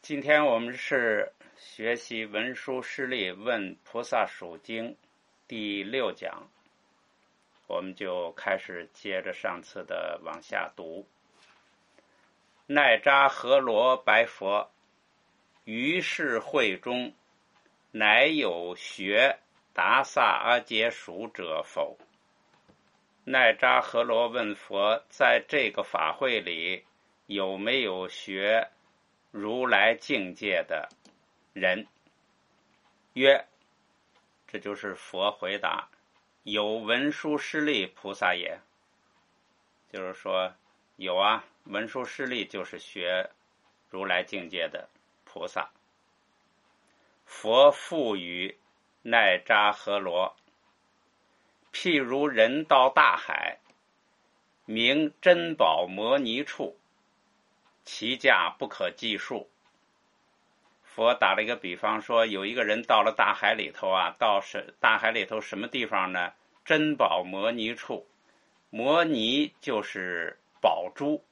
今天我们是学习文殊师利问菩萨属经第6讲，我们就开始接着上次的往下读。奈扎何罗白佛，于是会中，乃有学达萨阿杰属者否？奈扎何罗问佛，在这个法会里有没有学如来境界的人？曰，这就是佛回答，有文殊师利菩萨也。就是说有啊，文殊师利就是学如来境界的菩萨。佛复语奈扎何罗，譬如人到大海，名珍宝摩尼处，其价不可计数。佛打了一个比方说，有一个人到了大海里头啊，大海里头什么地方呢？珍宝摩尼处，摩尼就是宝珠，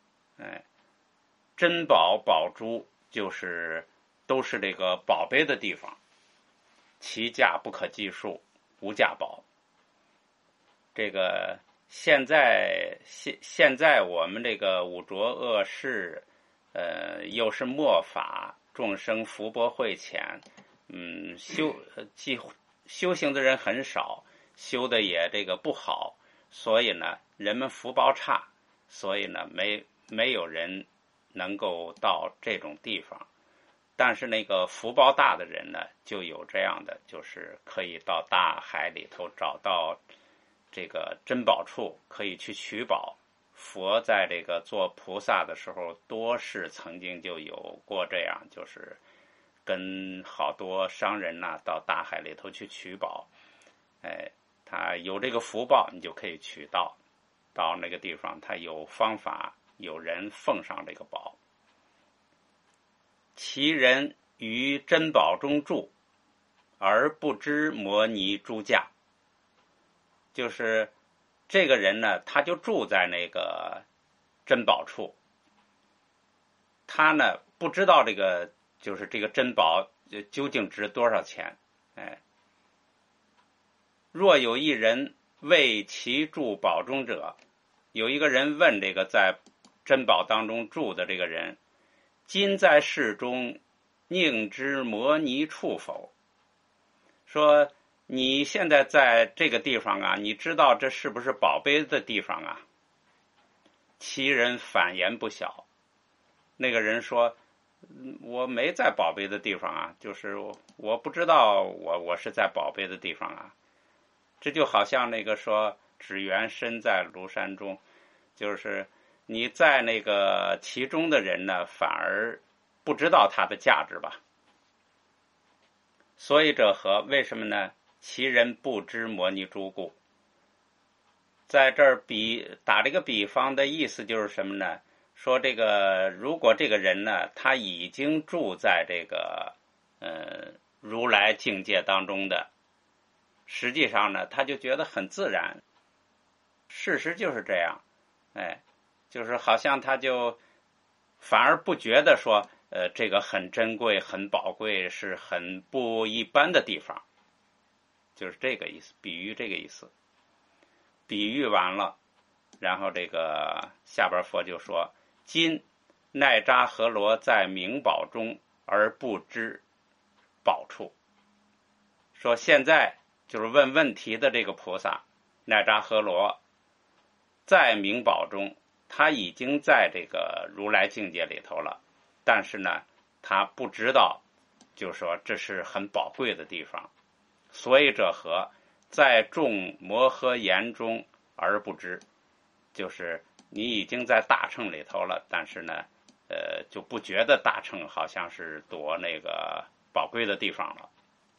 珍宝宝珠就是都是这个宝贝的地方，其价不可计数，无价宝。这个现在我们这个五浊恶世，又是末法，众生福薄慧浅，修行的人很少，修的也这个不好，所以呢，人们福报差，所以呢，没有人能够到这种地方。但是那个福报大的人呢，就有这样的，就是可以到大海里头找到这个珍宝处，可以去取宝。佛在这个做菩萨的时候，多是曾经就有过这样，就是跟好多商人呐，到大海里头去取宝。他有这个福报，你就可以取到那个地方，他有方法，有人奉上这个宝。其人于珍宝中住，而不知摩尼诸价。就是这个人呢，他就住在那个珍宝处，他呢不知道这个就是这个珍宝究竟值多少钱。若有一人为其住宝中者，有一个人问这个在珍宝当中住的这个人，今在世中宁知摩尼处否？说你现在在这个地方啊，你知道这是不是宝贝的地方啊？其人反言不晓。那个人说，我没在宝贝的地方啊，就是我不知道我是在宝贝的地方啊。这就好像那个说只缘身在庐山中，就是你在那个其中的人呢，反而不知道它的价值吧。所以者何？为什么呢？其人不知摩尼诸故。在这儿打这个比方的意思就是什么呢？说这个如果这个人呢，他已经住在这个如来境界当中的，实际上呢，他就觉得很自然。事实就是这样，就是好像他就反而不觉得说这个很珍贵很宝贵，是很不一般的地方。就是这个意思，比喻这个意思。比喻完了，然后这个下边佛就说，今奈扎何罗在名宝中而不知宝处。说现在就是问问题的这个菩萨奈扎何罗在名宝中，他已经在这个如来境界里头了，但是呢他不知道，就是说这是很宝贵的地方。所以者何？在众摩诃言中而不知。就是你已经在大乘里头了，但是呢就不觉得大乘好像是多那个宝贵的地方了。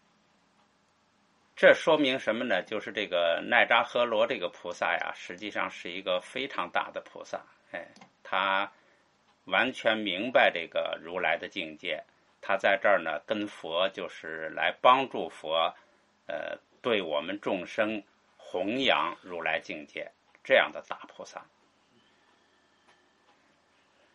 这说明什么呢？就是这个奈扎何罗这个菩萨呀，实际上是一个非常大的菩萨。他完全明白这个如来的境界，他在这儿呢跟佛就是来帮助佛对我们众生弘扬如来境界，这样的大菩萨。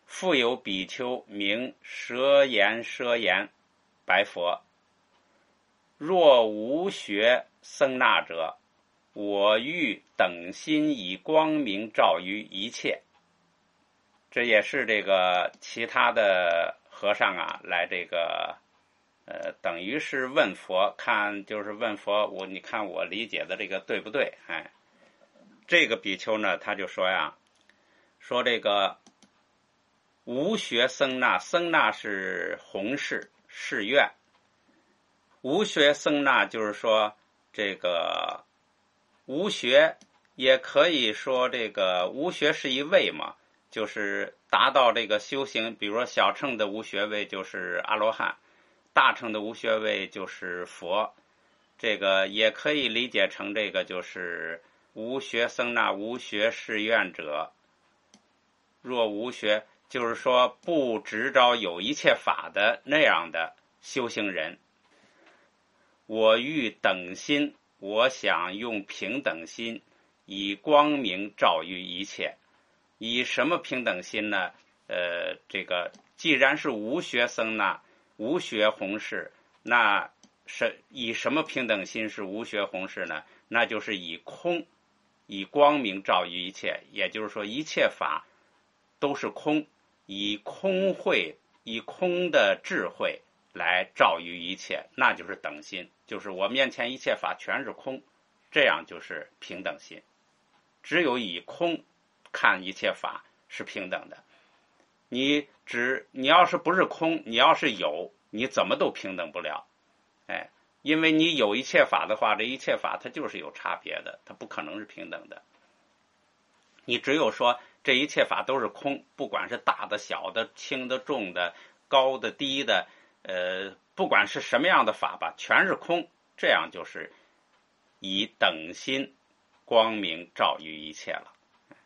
复有比丘名舍言，白佛：若无学僧那者，我欲等心以光明照于一切。这也是这个其他的和尚啊，来这个等于是问佛，就是问佛，你看我理解的这个对不对？这个比丘呢，他就说呀，说这个无学僧那，僧那是弘誓誓愿，无学僧那就是说这个无学，也可以说这个无学是一位嘛，就是达到这个修行，比如说小乘的无学位就是阿罗汉，大乘的无学位就是佛，这个也可以理解成这个就是无学僧那，无学誓愿者。若无学，就是说不执着有一切法的那样的修行人。我欲等心，我想用平等心以光明照于一切。以什么平等心呢？这个既然是无学僧那，无学弘誓，那是以什么平等心是无学弘誓呢？那就是以空，以光明照于一切。也就是说，一切法都是空，以空慧，以空的智慧来照于一切，那就是等心，就是我面前一切法全是空，这样就是平等心。只有以空看一切法是平等的。你要是不是空，你要是有，你怎么都平等不了。因为你有一切法的话，这一切法它就是有差别的，它不可能是平等的。你只有说这一切法都是空，不管是大的小的轻的重的高的低的，不管是什么样的法吧，全是空，这样就是以等心光明照于一切了。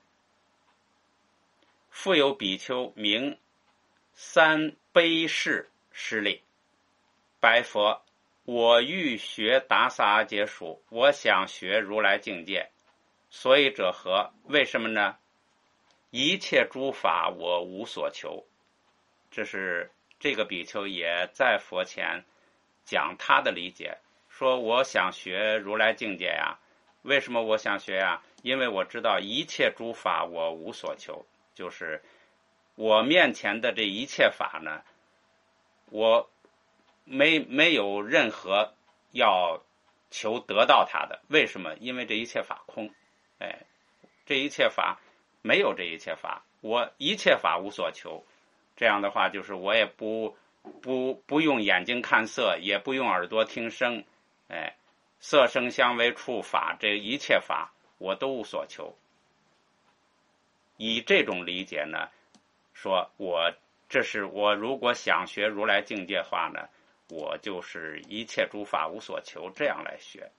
复有比丘名三悲士施利，白佛：我欲学达萨阿结数，我想学如来境界。所以者何？为什么呢？一切诸法我无所求。这是这个比丘也在佛前讲他的理解，说我想学如来境界呀。为什么我想学呀？因为我知道一切诸法我无所求，就是我面前的这一切法呢，我没有任何要求得到它的。为什么？因为这一切法空。这一切法没有这一切法，我一切法无所求。这样的话，就是我也不用眼睛看色，也不用耳朵听声，色声香味触法，这一切法我都无所求。以这种理解呢，说这是我如果想学如来境界话呢，我就是一切诸法无所求，这样来学。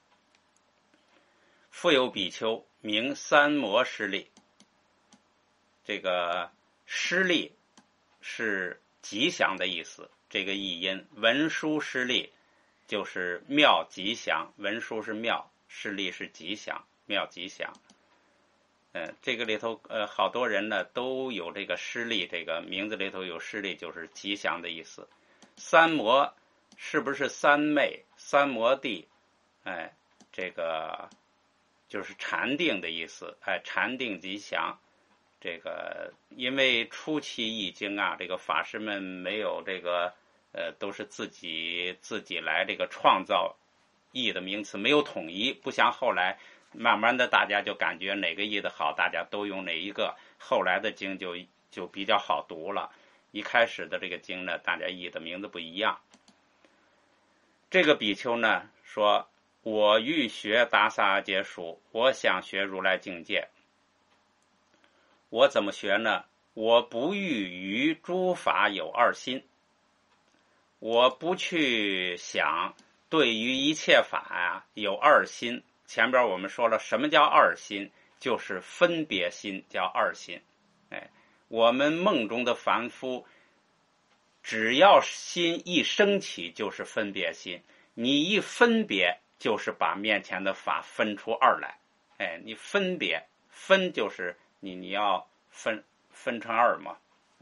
复有比丘名三摩施利，这个施利是吉祥的意思，这个译音文殊施利就是妙吉祥，文殊是妙，施利是吉祥，妙吉祥。这个里头好多人呢都有这个施利，这个名字里头有施利，就是吉祥的意思。三摩是不是三昧、三摩地？这个就是禅定的意思。禅定吉祥。这个因为初期译经啊，这个法师们没有这个都是自己来这个创造译的名词，没有统一，不像后来慢慢的大家就感觉哪个译的好，大家都用哪一个，后来的经就比较好读了。一开始的这个经呢，大家译的名字不一样。这个比丘呢说，我欲学达萨阿结数，我想学如来境界。我怎么学呢？我不欲于诸法有二心，我不去想对于一切法呀有二心。前边我们说了，什么叫二心？就是分别心，叫二心。我们梦中的凡夫，只要心一升起，就是分别心。你一分别，就是把面前的法分出二来。你分别，分就是你要分成二嘛。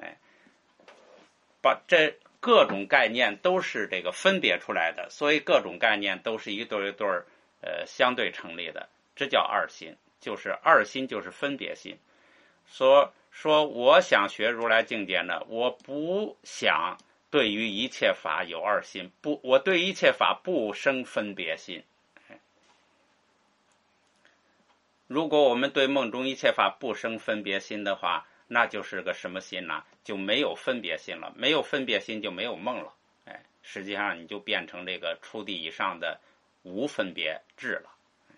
把这各种概念都是这个分别出来的，所以各种概念都是一对一对相对成立的，这叫二心。就是二心就是分别心。说我想学如来境界呢，我不想对于一切法有二心，不，我对一切法不生分别心。如果我们对梦中一切法不生分别心的话，那就是个什么心呢？就没有分别心了，没有分别心就没有梦了。实际上你就变成这个初地以上的无分别智了。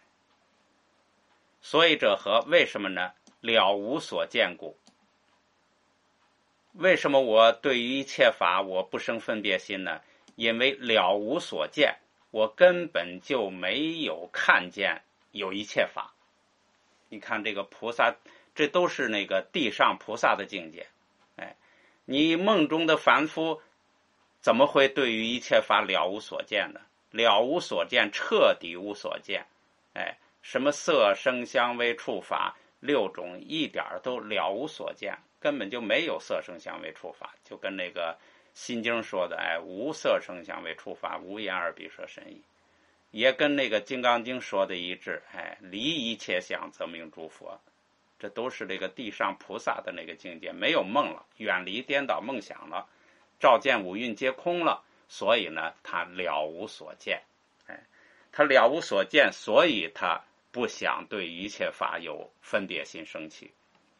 所以者何？为什么呢？了无所见故。为什么我对于一切法我不生分别心呢？因为了无所见，我根本就没有看见有一切法。你看这个菩萨，这都是那个地上菩萨的境界。你梦中的凡夫怎么会对于一切法了无所见呢？了无所见，彻底无所见。什么色声香味触法6种一点都了无所见，根本就没有色声香味触法，就跟那个心经说的无色声香味触法，无言而彼摄身矣，也跟那个金刚经说的一致。离一切相则名诸佛，这都是这个地上菩萨的那个境界，没有梦了，远离颠倒梦想了，照见五蕴皆空了，所以呢他了无所见。他了无所见，所以他不想对一切法有分别心生起。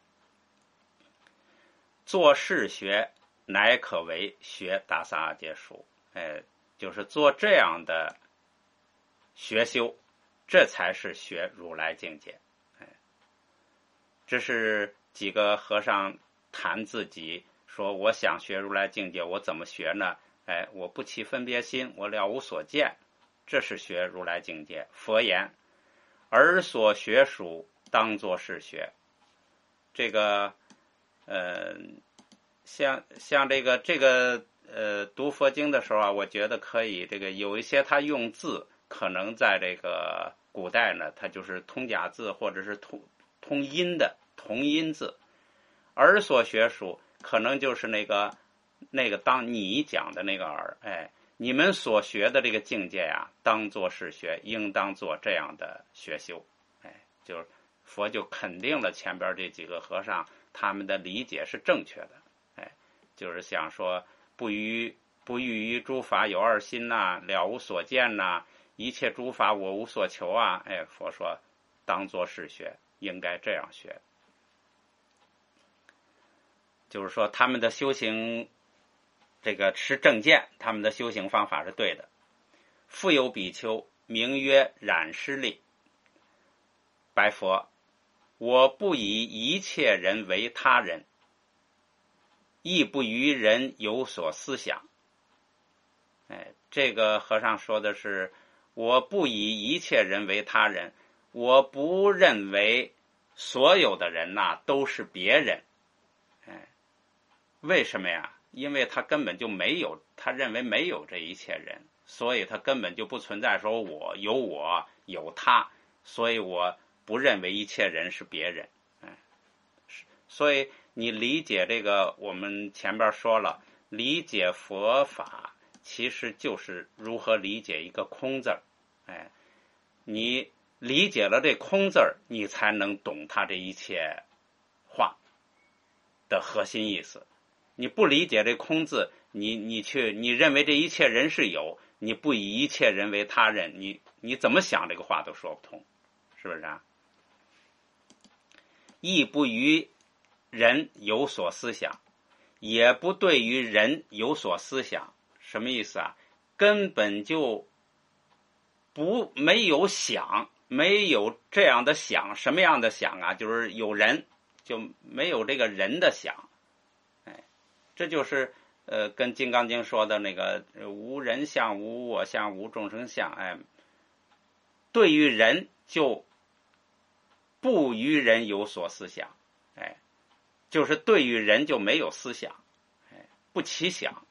做事学乃可为学大萨阿揭书。就是做这样的学修，这才是学如来境界。这是几个和尚谈自己说，我想学如来境界，我怎么学呢？我不起分别心，我了无所见，这是学如来境界。佛言：尔所学属当作是学。这个像这个读佛经的时候啊，我觉得可以这个有一些他用字可能在这个古代呢，它就是通假字或者是通音的同音字。尔所学属可能就是那个当你讲的那个尔。你们所学的这个境界啊，当作是学，应当做这样的学修。就是佛就肯定了前边这几个和尚他们的理解是正确的。就是想说不欲于诸法有二心呐，了无所见呐，一切诸法我无所求啊。佛说当作是学，应该这样学。就是说他们的修行这个持正见，他们的修行方法是对的。复有比丘名曰染师利，白佛：我不以一切人为他人，亦不于人有所思想。这个和尚说的是，我不以一切人为他人，我不认为所有的人都是别人。为什么呀？因为他根本就没有，他认为没有这一切人，所以他根本就不存在说我有他，所以我不认为一切人是别人。所以你理解这个，我们前边说了，理解佛法其实就是如何理解一个空字儿。你理解了这空字儿，你才能懂他这一切话的核心意思。你不理解这空字，你认为这一切人是有，你不以一切人为他人，你怎么想这个话都说不通，是不是啊？亦不于人有所思想，也不对于人有所思想。什么意思啊？根本就没有想，没有这样的想。什么样的想啊？就是有人，就没有这个人的想。这就是跟《金刚经》说的那个无人相、无我相、无众生相。对于人就不于人有所思想。就是对于人就没有思想，不起想。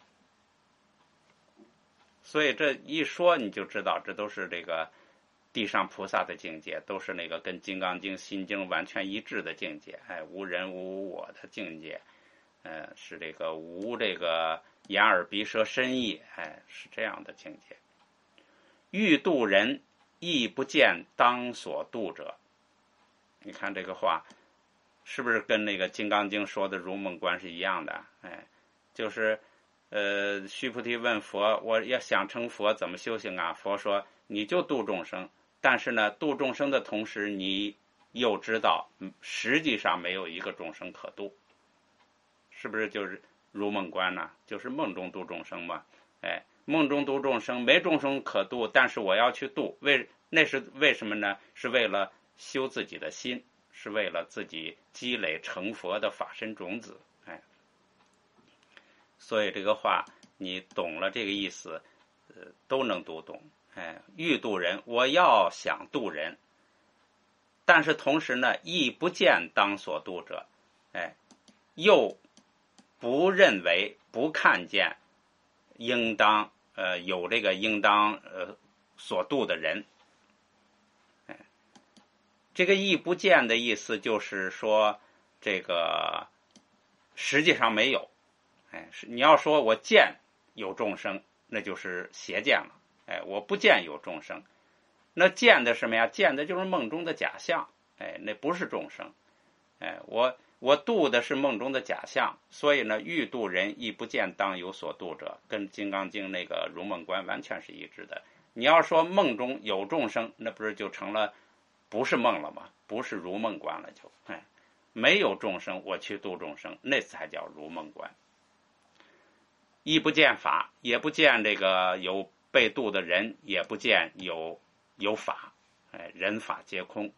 所以这一说你就知道，这都是这个地上菩萨的境界，都是那个跟《金刚经》《心经》完全一致的境界。无人无我的境界。是这个无这个眼耳鼻舌身意，是这样的境界。欲度人，亦不见当所度者。你看这个话是不是跟那个《金刚经》说的如梦观是一样的？就是须菩提问佛，我要想成佛怎么修行啊？佛说你就度众生，但是呢，度众生的同时，你又知道实际上没有一个众生可度，是不是就是如梦观呢？就是梦中度众生嘛。梦中度众生，没众生可度，但是我要去度，那是为什么呢？是为了修自己的心，是为了自己积累成佛的法身种子。所以这个话你懂了这个意思，都能读懂。欲度人，我要想度人，但是同时呢，亦不见当所度者，又不认为不看见应当有这个应当所度的人。这个亦不见的意思就是说，这个实际上没有。你要说我见有众生，那就是邪见了。我不见有众生，那见的什么呀？见的就是梦中的假象。那不是众生。我度的是梦中的假象，所以呢，欲度人，亦不见当有所度者，跟《金刚经》那个如梦观完全是一致的。你要说梦中有众生，那不是就成了不是梦了吗？不是如梦观了就。没有众生，我去度众生，那才叫如梦观。亦不见法，也不见这个有被度的人，也不见有法。人法皆空。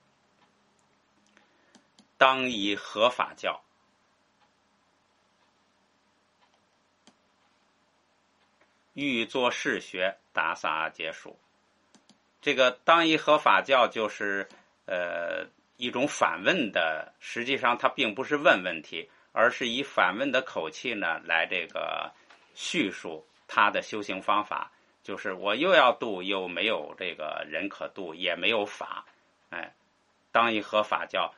当以何法教？欲作是学，达萨阿结束。这个当以何法教就是一种反问的，实际上它并不是问问题，而是以反问的口气呢来这个叙述他的修行方法。就是我又要度，又没有这个人可度，也没有法。当以何法教？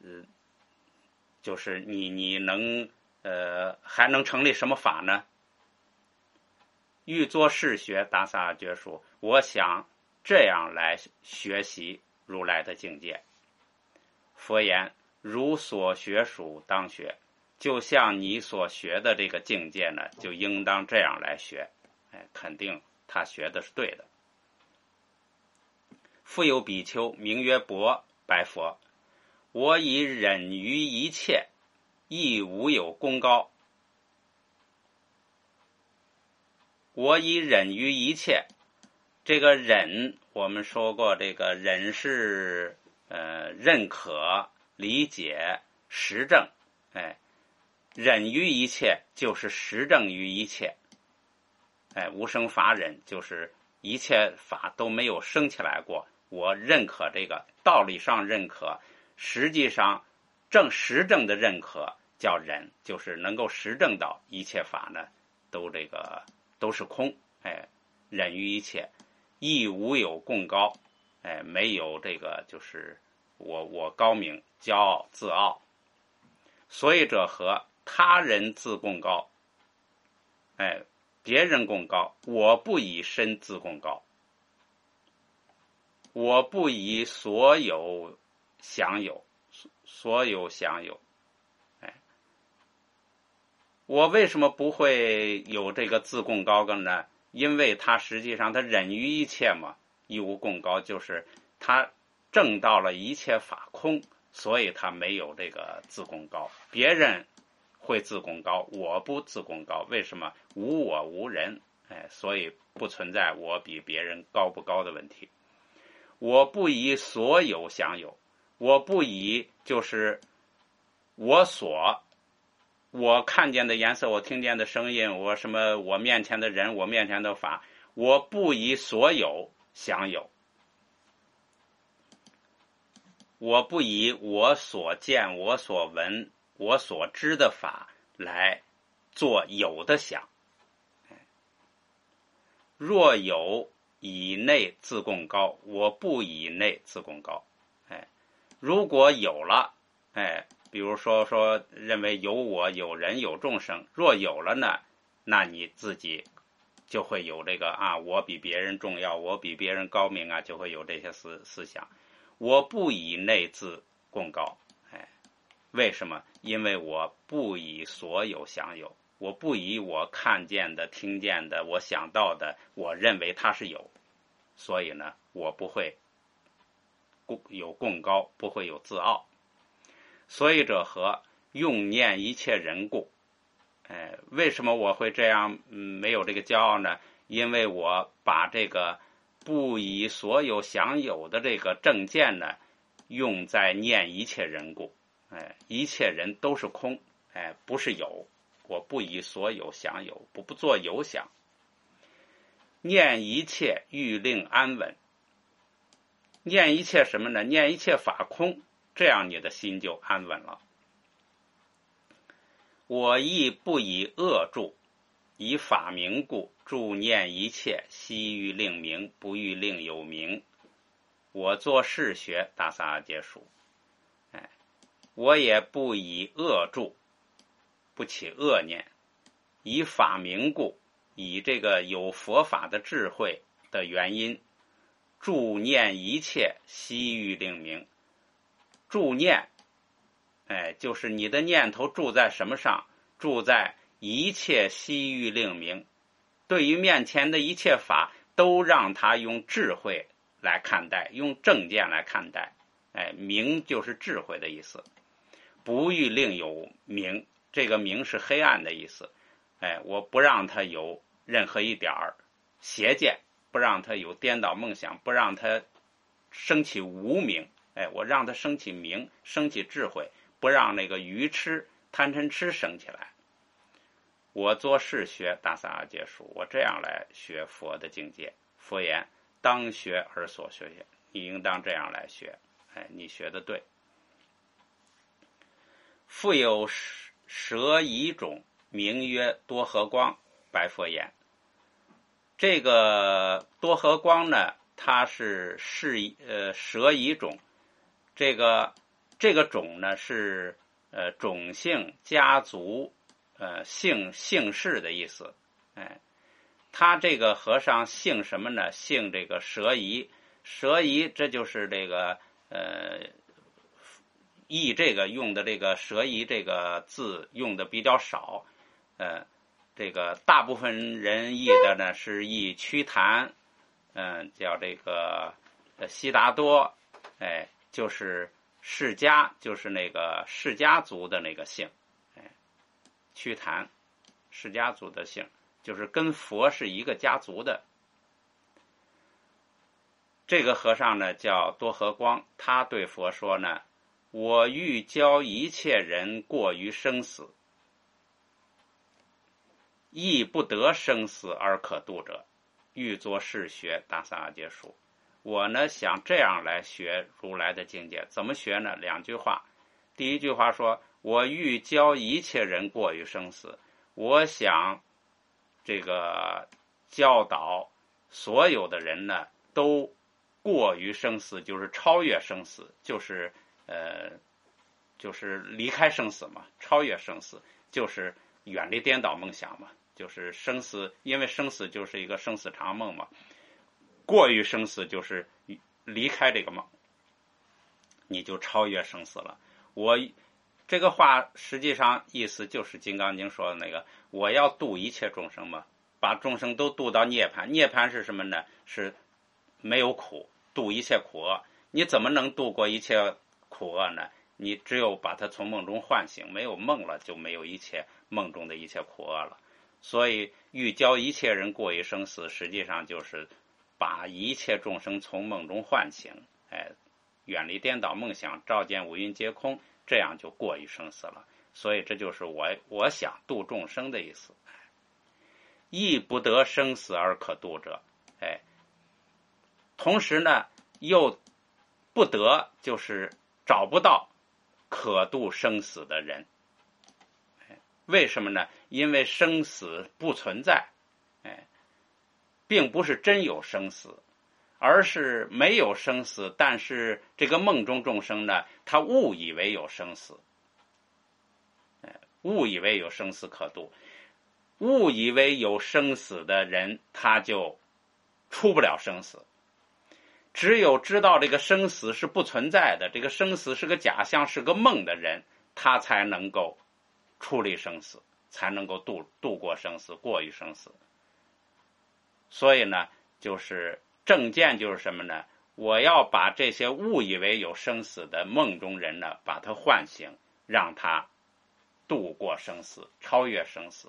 就是你能还能成立什么法呢？欲作是学，达萨阿结束。我想这样来学习如来的境界。佛言：如所学属当学。就像你所学的这个境界呢，就应当这样来学。肯定他学的是对的。复有比丘名曰伯，白佛：我以忍于一切，亦无有功高。我以忍于一切，这个忍我们说过，这个忍是认可、理解、实证。忍于一切就是实证于一切。无生法忍就是一切法都没有生起来过，我认可这个，道理上认可，实际上实证的认可叫忍，就是能够实证到一切法呢都是空。忍于一切，亦无有共高。没有这个就是我高明、骄傲、自傲。所以者何？他人自共高。别人共高，我不以身自共高。我不以所有享有，所有享有。我为什么不会有这个自共高呢？因为他实际上他忍于一切嘛，亦无共高，就是他证到了一切法空，所以他没有这个自共高。别人会自共高，我不自共高，为什么？无我无人。所以不存在我比别人高不高的问题。我不以所有享有，我不以就是我看见的颜色，我听见的声音，我面前的人，我面前的法，我不以所有享有。我不以我所见、我所闻、我所知的法来做有的想。若有以内自共高，我不以内自共高。如果有了，比如说认为有我、有人、有众生，若有了呢， 那你自己就会有这个我比别人重要，我比别人高明就会有这些思想。我不以内自贡高，为什么？因为我不以所有享有，我不以我看见的、听见的、我想到的，我认为它是有，所以呢，我不会有贡高，不会有自傲。所以者何？用念一切人故。为什么我会这样没有这个骄傲呢？因为我把这个不以所有享有的这个正见呢，用在念一切人故。一切人都是空，不是有。我不以所有享有，不做有想。念一切欲令安稳。念一切什么呢？念一切法空，这样你的心就安稳了。我亦不以恶助，以法名故，助念一切，悉欲令名，不欲令有名。我做事学，大萨阿结束。我也不以恶助，不起恶念，以法名故，以这个有佛法的智慧的原因，助念一切，悉欲令名。助念，就是你的念头住在什么上？住在一切悉欲令名。对于面前的一切法，都让他用智慧来看待，用正见来看待。明就是智慧的意思。不欲令有明，这个明是黑暗的意思。我不让他有任何一点邪见，不让他有颠倒梦想，不让他升起无明。我让他升起明，升起智慧，不让那个愚痴、贪嗔痴升起来。我做事学，大萨阿结束。我这样来学佛的境界。佛言：当学而所学也。你应当这样来学。你学的对。复有蛇夷种，名曰多和光。白佛言：这个多和光呢，它是蛇夷种。这个种呢是种姓、家族、姓氏的意思。他这个和尚姓什么呢？姓这个蛇夷。蛇夷这就是这个译这个用的这个蛇夷这个字用的比较少。这个大部分人译的呢是译瞿昙，叫这个悉达多，就是释迦，就是那个释迦族的那个姓。瞿昙，释迦族的姓，就是跟佛是一个家族的。这个和尚呢叫多和光，他对佛说呢：我欲教一切人过于生死，亦不得生死而可度者，欲作是学。大萨阿结束。我呢想这样来学如来的境界。怎么学呢？两句话。第一句话说：我欲教一切人过于生死。我想这个教导所有的人呢都过于生死，就是超越生死，就是离开生死嘛，超越生死就是远离颠倒梦想嘛，就是生死，因为生死就是一个生死长梦嘛，过于生死就是离开这个梦，你就超越生死了。我这个话实际上意思就是《金刚经》说的那个，我要度一切众生嘛，把众生都度到涅槃。涅槃是什么呢？是没有苦，度一切苦厄。你怎么能度过一切苦厄呢？你只有把它从梦中唤醒，没有梦了，就没有一切梦中的一切苦厄了。所以欲教一切人过于生死，实际上就是把一切众生从梦中唤醒，远离颠倒梦想，照见五蕴皆空，这样就过于生死了。所以这就是我想度众生的意思。亦不得生死而可度者，同时呢又不得，就是找不到可度生死的人。为什么呢？因为生死不存在，并不是真有生死，而是没有生死，但是这个梦中众生呢，他误以为有生死，误以为有生死可度。 误以为有生死的人，他就出不了生死。只有知道这个生死是不存在的，这个生死是个假象，是个梦的人，他才能够处理生死，才能够度过生死，过于生死。所以呢，就是正见就是什么呢？我要把这些误以为有生死的梦中人呢，把他唤醒，让他度过生死，超越生死。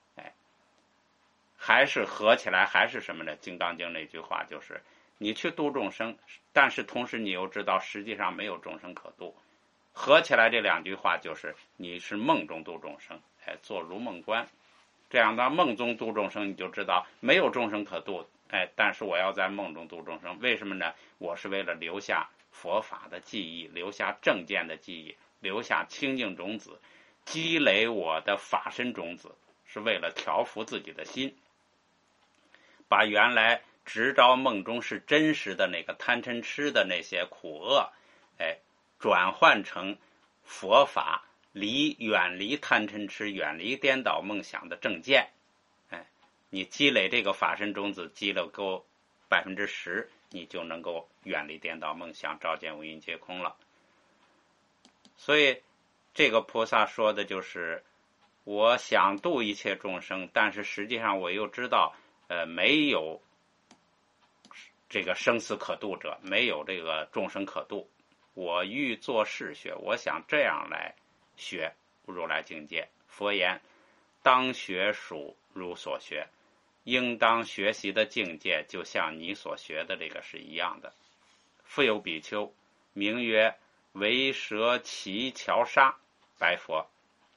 还是合起来，还是什么呢？《金刚经》那句话就是：你去度众生，但是同时你又知道实际上没有众生可度。合起来这两句话就是你是梦中度众生，做如梦观。这样到梦中度众生，你就知道没有众生可度，但是我要在梦中度众生，为什么呢？我是为了留下佛法的记忆，留下正见的记忆，留下清净种子，积累我的法身种子，是为了调伏自己的心，把原来执着梦中是真实的那个贪嗔痴的那些苦厄，转换成佛法，远离贪嗔痴，远离颠倒梦想的正见。你积累这个法身种子，积了够10%，你就能够远离颠倒梦想，照见五蕴皆空了。所以这个菩萨说的就是，我想度一切众生，但是实际上我又知道没有这个生死可度者，没有这个众生可度。我欲作是学，我想这样来学如来境界。佛言：当学属如所学，应当学习的境界就像你所学的这个是一样的。复有比丘，名曰为蛇骑乔沙，白佛：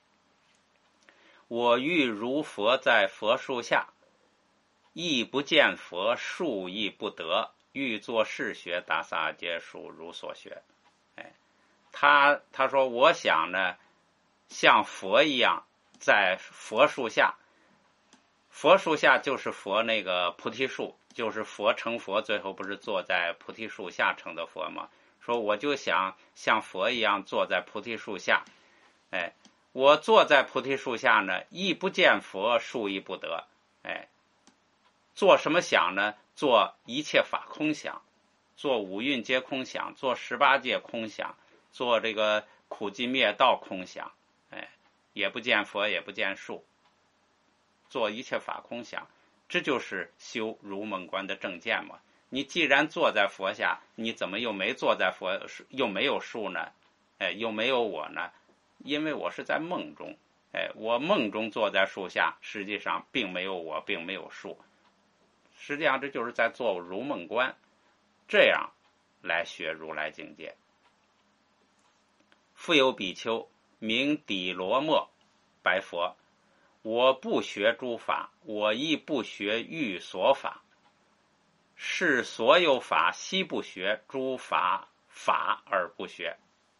我欲如佛在佛树下，亦不见佛，树亦不得，欲作是学，达萨皆属如所学。他说我想呢，像佛一样在佛树下，佛树下就是佛那个菩提树，就是佛成佛最后不是坐在菩提树下成的佛吗？说我就想像佛一样坐在菩提树下，我坐在菩提树下呢，亦不见佛，树亦不得。做什么想呢？做一切法空想，做五蕴皆空想，做18界空想，做这个苦集灭道空想，也不见佛，也不见树，做一切法空想，这就是修如梦观的正见嘛。你既然坐在佛下，你怎么又没坐在佛，又没有树呢？又没有我呢？因为我是在梦中，我梦中坐在树下，实际上并没有我，并没有树。实际上这就是在做如梦观，这样来学如来境界。复有比丘，名底罗末，白佛：我不学诸法，我亦不学欲所法，是所有法悉不学，诸法法而不学。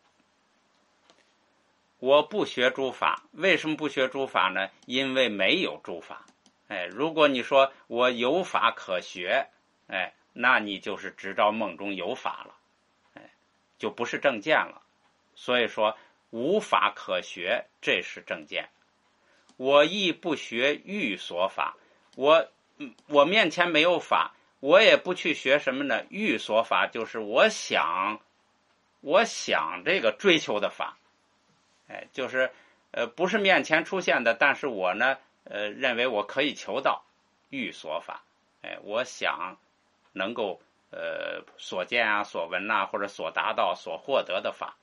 我不学诸法，为什么不学诸法呢？因为没有诸法。如果你说我有法可学，那你就是执照梦中有法了，就不是正见了。所以说无法可学，这是正见。我亦不学欲所法，我面前没有法，我也不去学什么呢？欲所法就是我想这个追求的法，就是不是面前出现的，但是我呢认为我可以求到欲所法，我想能够所见啊、所闻啊，或者所达到、所获得的法。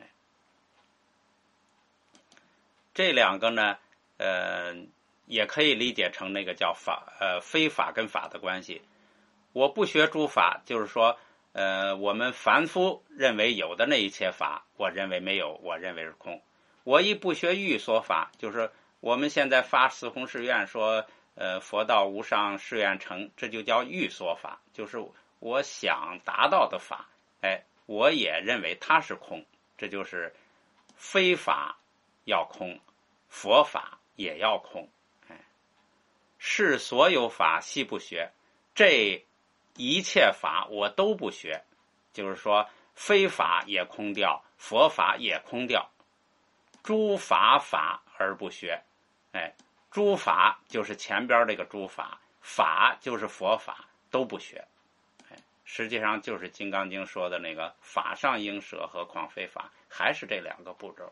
这两个呢也可以理解成那个叫非法跟法的关系。我不学诸法，就是说我们凡夫认为有的那一切法，我认为没有，我认为是空。我亦不学欲所法，就是我们现在发四弘誓愿说佛道无上誓愿成，这就叫欲所法，就是我想达到的法，我也认为它是空，这就是非法要空，佛法也要空。是所有法悉不学，这一切法我都不学，就是说非法也空掉，佛法也空掉，诸法法而不学。 诸法就是前边这个诸法，法就是佛法，都不学。实际上就是《金刚经》说的那个法上应舍，何况非法，还是这两个步骤。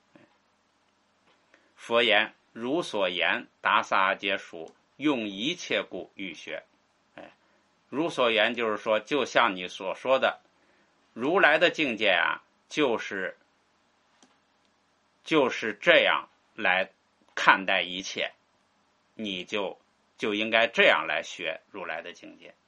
佛言：如所言，达萨阿揭数，用一切故欲学。如所言就是说，就像你所说的，如来的境界啊，就是这样来看待一切，你就应该这样来学如来的境界。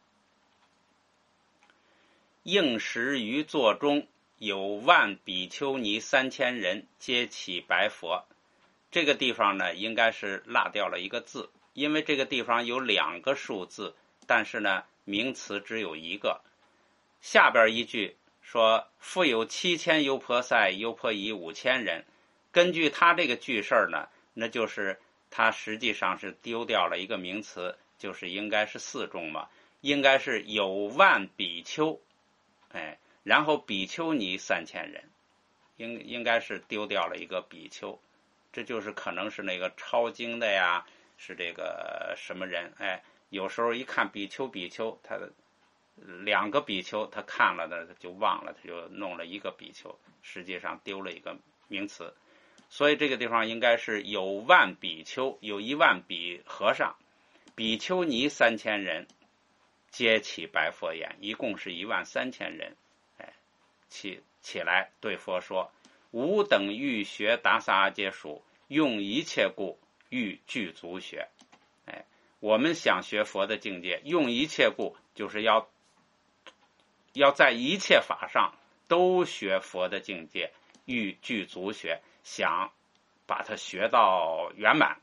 应时于座中，有万比丘尼3000人，皆起白佛。这个地方呢，应该是落掉了一个字，因为这个地方有2个数字，但是呢，名词只有一个。下边一句说：复有7000优婆塞、优婆夷5000人。根据他这个句式呢，那就是他实际上是丢掉了一个名词，就是应该是4众嘛，应该是有万比丘，然后比丘尼3000人，应该是丢掉了一个比丘，这就是可能是那个抄经的呀，是这个什么人，有时候一看比丘，他2个比丘，他看了的就忘了，他就弄了一个比丘，实际上丢了一个名词。所以这个地方应该是有万比丘，有1万比和尚，比丘尼3000人，皆起白佛言，一共是13000人，起来对佛说：吾等欲学达萨阿揭数，用一切故，欲具足学。我们想学佛的境界，用一切故，就是要在一切法上都学佛的境界，欲具足学，想把它学到圆满。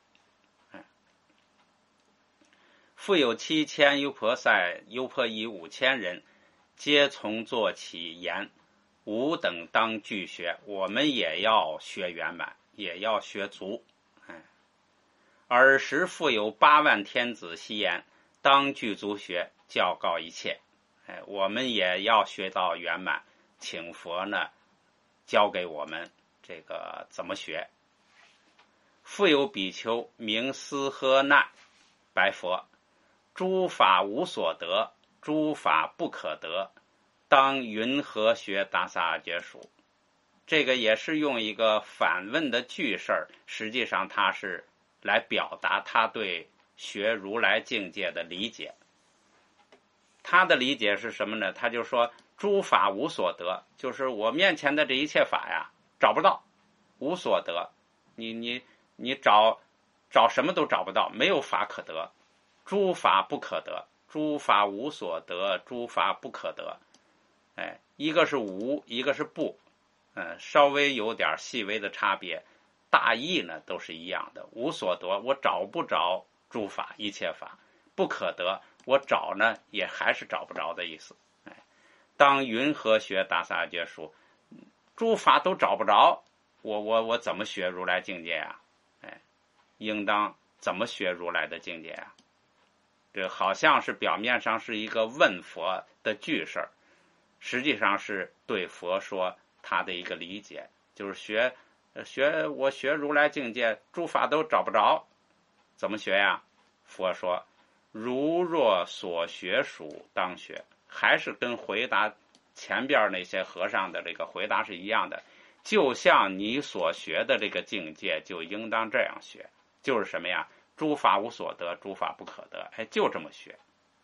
复有7000优婆塞、优婆夷5000人，皆从座起言：吾等当具学。我们也要学圆满，也要学足。尔时复有8万天子悉言：当具足学，教告一切。我们也要学到圆满，请佛呢教给我们这个怎么学。复有比丘名斯诃那，白佛：诸法无所得，诸法不可得，当云何学达萨阿揭数？这个也是用一个反问的句式，实际上它是来表达他对学如来境界的理解。他的理解是什么呢？他就说诸法无所得，就是我面前的这一切法呀，找不到，无所得。你找什么都找不到，没有法可得。诸法不可得，诸法无所得，诸法不可得。一个是无，一个是不，稍微有点细微的差别，大意呢都是一样的。无所得，我找不着诸法一切法；不可得，我找呢也还是找不着的意思。当云何学达萨阿揭数？诸法都找不着，我怎么学如来境界啊？应当怎么学如来的境界啊？这好像是表面上是一个问佛的句式，实际上是对佛说他的一个理解，就是我学如来境界，诸法都找不着，怎么学呀？佛说：如若所学属，当学。还是跟回答前边那些和尚的这个回答是一样的，就像你所学的这个境界，就应当这样学。就是什么呀？诸法无所得，诸法不可得，就这么学。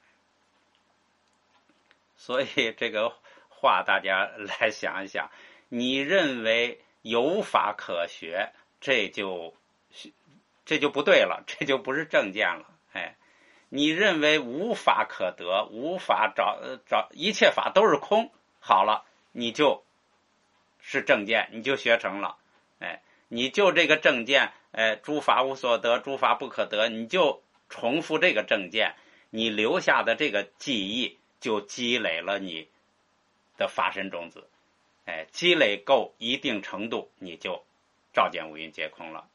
所以这个话大家来想一想，你认为有法可学，这就不对了，这就不是正见了。你认为无法可得，无法找一切法都是空，好了，你就是正见，你就学成了。你就这个正见，诸法无所得，诸法不可得，你就重复这个正见，你留下的这个记忆就积累了你的法身种子。积累够一定程度，你就照见五蕴皆空了。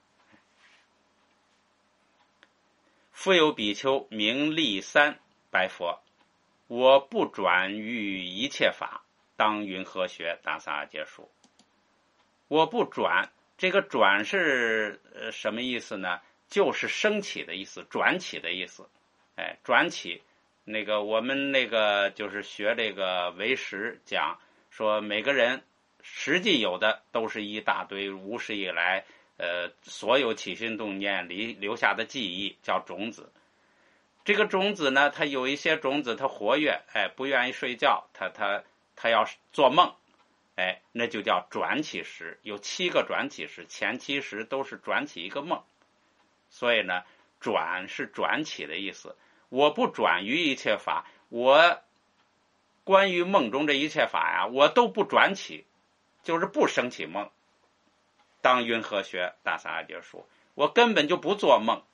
复有比丘名利三，白佛：我不转于一切法，当云何学达萨阿揭数？我不转，这个转是什么意思呢？ 就是升起的意思，转起的意思。转起，我们就是学这个唯识讲说，每个人实际有的都是一大堆无始以来所有起心动念留下的记忆，叫种子。这个种子呢，它有一些种子它活跃，不愿意睡觉，它要做梦，那就叫转起时。有7个转起时，前7时都是转起一个梦。所以呢，转是转起的意思。我不转于一切法，我关于梦中这一切法呀，我都不转起，就是不生起梦。当云何学大三阿节说，我根本就不做梦，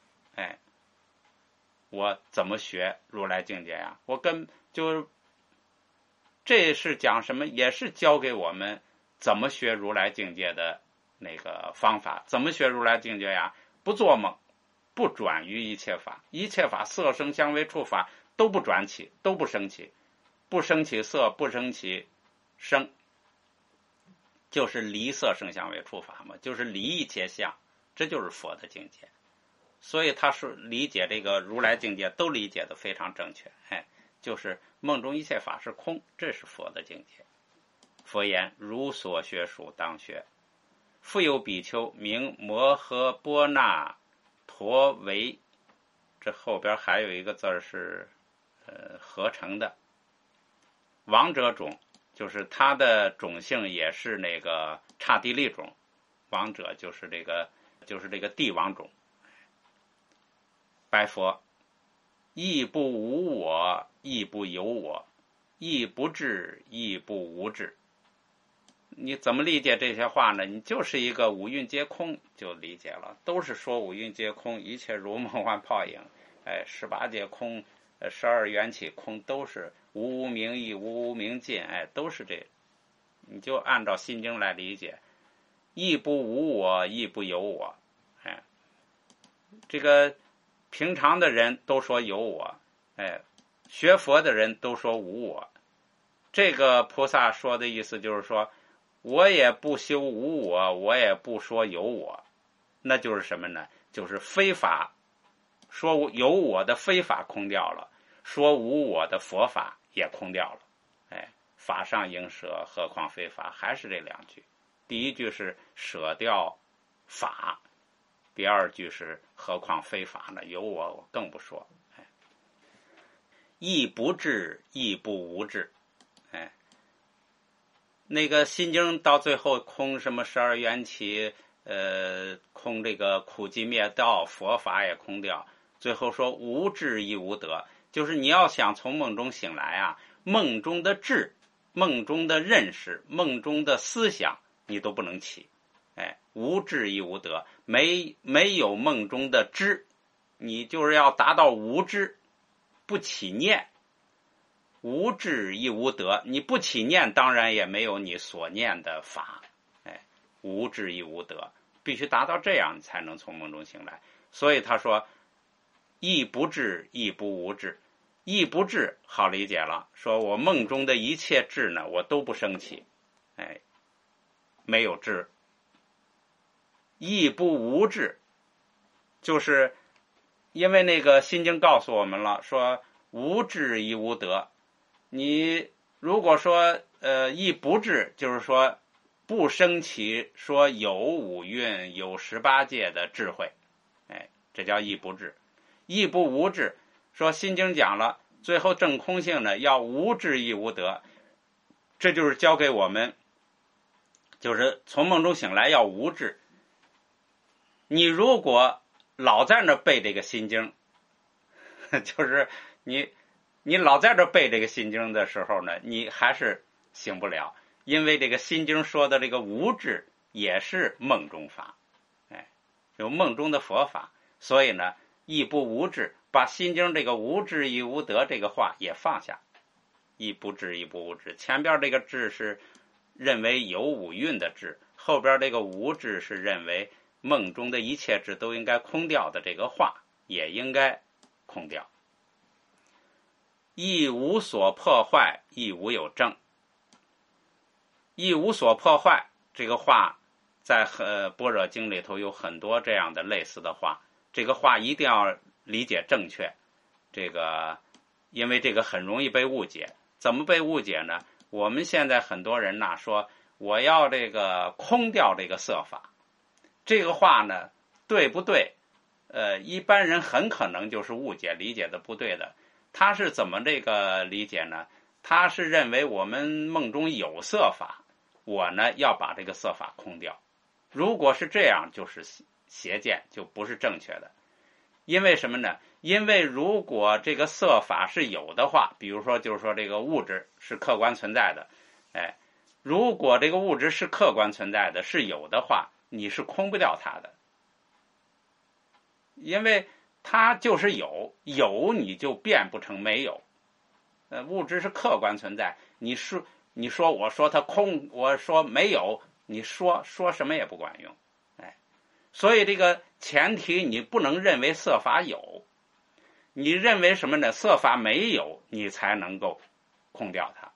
我怎么学如来境界呀？这是讲什么？也是教给我们怎么学如来境界的方法。怎么学如来境界呀？不做梦，不转于一切法，一切法色声香味触法都不转起，都不生起，不生起色，不生起声，就是离色声香味触法嘛，就是离一切相，这就是佛的境界。所以他是理解这个如来境界都理解的非常正确，就是梦中一切法是空，这是佛的境界。佛言：如所学属当学。复有比丘名摩诃波那陀维，这后边还有一个字是合成的。王者种，就是它的种性也是刹帝利种，王者就是这个帝王种。白佛：亦不无我，亦不有我，亦不智，亦不无智。你怎么理解这些话呢？你就是一个五蕴皆空就理解了，都是说五蕴皆空，一切如梦幻泡影，18界空，12缘起空，都是无无明亦无无明尽，都是这，你就按照心经来理解。亦不无我，亦不有我，这个平常的人都说有我，学佛的人都说无我。这个菩萨说的意思就是说，我也不修无我，我也不说有我，那就是什么呢？就是非法，说有我的非法空掉了，说无我的佛法也空掉了。法上应舍，何况非法，还是这2句。第一句是舍掉法，第2句是何况非法呢？有我更不说。亦不智，亦不无智。心经到最后空什么12缘起，空这个苦集灭道，佛法也空掉，最后说无智亦无得，就是你要想从梦中醒来啊，梦中的智，梦中的认识，梦中的思想你都不能起。无智亦无得，没有梦中的知，你就是要达到无知，不起念。无智亦无得，你不起念，当然也没有你所念的法。无智亦无得，必须达到这样，你才能从梦中醒来。所以他说，亦不智，亦不无智。亦不智好理解了，说我梦中的一切智呢，我都不生起，没有智。亦不无智，就是因为心经告诉我们了，说无智亦无得。你如果说亦不智，就是说不生起说有五蕴有18界的智慧，这叫亦不智。亦不无智，说心经讲了，最后证空性呢，要无智亦无得，这就是教给我们，就是从梦中醒来要无智。你如果老在那背这个心经，就是你老在这背这个心经的时候呢，你还是醒不了，因为这个心经说的这个无智也是梦中法，有梦中的佛法，所以呢，亦不无智，把心经这个无智亦无得这个话也放下，亦不智亦不无智。前边这个智是认为有五蕴的智，后边这个无智是认为梦中的一切智都应该空掉的这个话也应该空掉。亦无所破坏，亦无有证。亦无所破坏这个话在般若经里头有很多这样的类似的话， 这个话一定要理解正确。这个因为这个很容易被误解。怎么被误解呢？我们现在很多人呐说我要这个空掉这个色法，这个话呢对不对？一般人很可能就是误解，理解的不对的。他是怎么这个理解呢？他是认为我们梦中有色法，我呢要把这个色法空掉。如果是这样，就是邪见，就不是正确的。因为什么呢？因为如果这个色法是有的话，比如说就是说这个物质是客观存在的，如果这个物质是客观存在的，是有的话，你是空不掉它的。因为它就是有，你就变不成没有。物质是客观存在，你说我说它空，我说没有，你说什么也不管用。所以这个前提你不能认为色法有，你认为什么呢？色法没有，你才能够空掉它。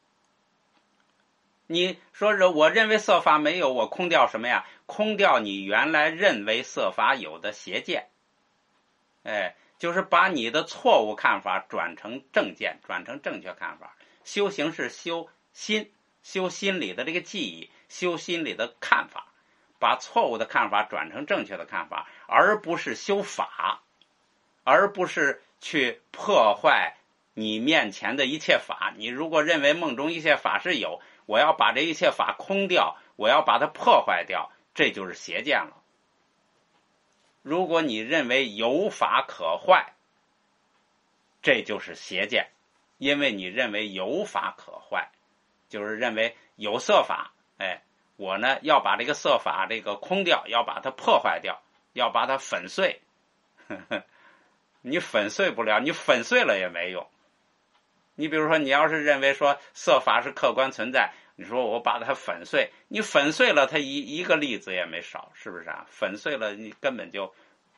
你说是我认为色法没有，我空掉什么呀？空掉你原来认为色法有的邪见。就是把你的错误看法转成正见，转成正确看法。修行是修心，修心里的这个记忆，修心里的看法，把错误的看法转成正确的看法，而不是修法，而不是去破坏你面前的一切法。你如果认为梦中一切法是有，我要把这一切法空掉，我要把它破坏掉，这就是邪见了。如果你认为有法可坏，这就是邪见。因为你认为有法可坏，就是认为有色法，我呢要把这个色法这个空掉，要把它破坏掉，要把它粉碎。你粉碎不了，你粉碎了也没用。你比如说你要是认为说色法是客观存在，你说我把它粉碎，你粉碎了它一个粒子也没少，是不是啊？粉碎了你根本就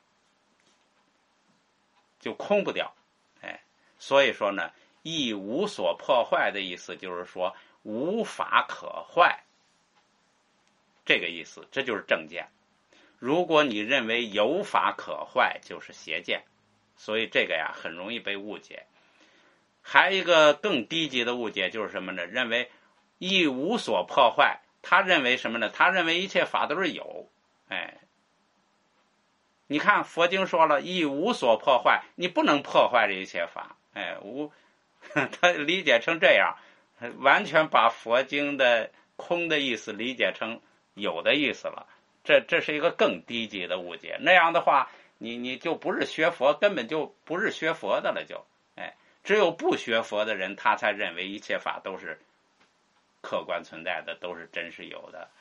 空不掉。所以说呢，亦无所破坏的意思就是说无法可坏，这个意思，这就是正见。如果你认为有法可坏，就是邪见。所以这个呀很容易被误解。还有一个更低级的误解就是什么呢？认为亦无所破坏，他认为什么呢？他认为一切法都是有。你看佛经说了亦无所破坏，你不能破坏这一切法。他理解成这样，完全把佛经的空的意思理解成有的意思了。这是一个更低级的误解。那样的话，你就不是学佛，根本就不是学佛的了。只有不学佛的人，他才认为一切法都是客观存在的，都是真实有的。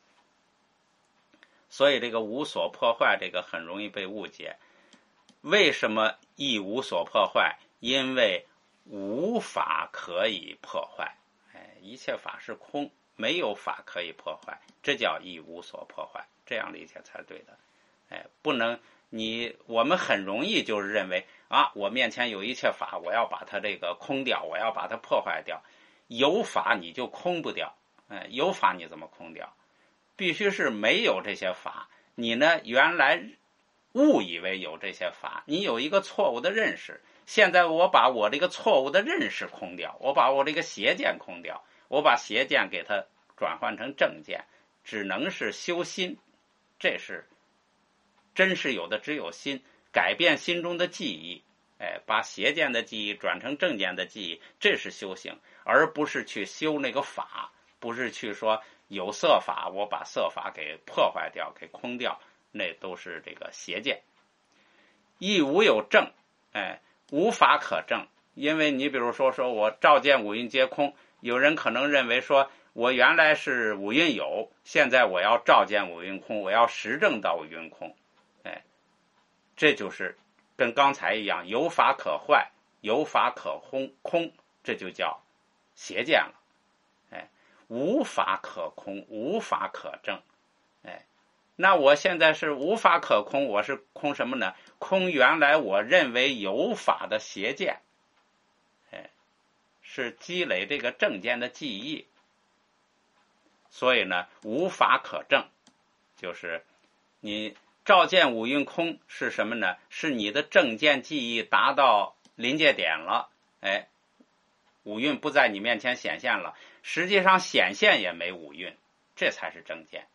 所以这个无所破坏，这个很容易被误解。为什么亦无所破坏？因为无法可以破坏。一切法是空，没有法可以破坏，这叫亦无所破坏。这样理解才对的。不能我们很容易就是认为啊，我面前有一切法，我要把它这个空掉，我要把它破坏掉。有法你就空不掉。有法你怎么空掉？必须是没有这些法。你呢原来误以为有这些法，你有一个错误的认识。现在我把我这个错误的认识空掉，我把我这个邪见空掉，我把邪见给它转换成正见，只能是修心。这是真实有的，只有心，改变心中的记忆，把邪见的记忆转成正见的记忆，这是修行，而不是去修那个法，不是去说有色法，我把色法给破坏掉，给空掉，那都是这个邪见。亦无有正，无法可证。因为你比如说我照见五蕴皆空，有人可能认为说我原来是五蕴有，现在我要照见五蕴空，我要实证到五蕴空。这就是跟刚才一样，有法可坏，有法可空，这就叫邪见了。无法可空，无法可证。那我现在是无法可空，我是空什么呢？空原来我认为有法的邪见，是积累这个正见的记忆。所以呢，无法可证，就是你照见五蕴空是什么呢？是你的正见记忆达到临界点了，哎，五蕴不在你面前显现了，实际上显现也没五蕴，这才是正见。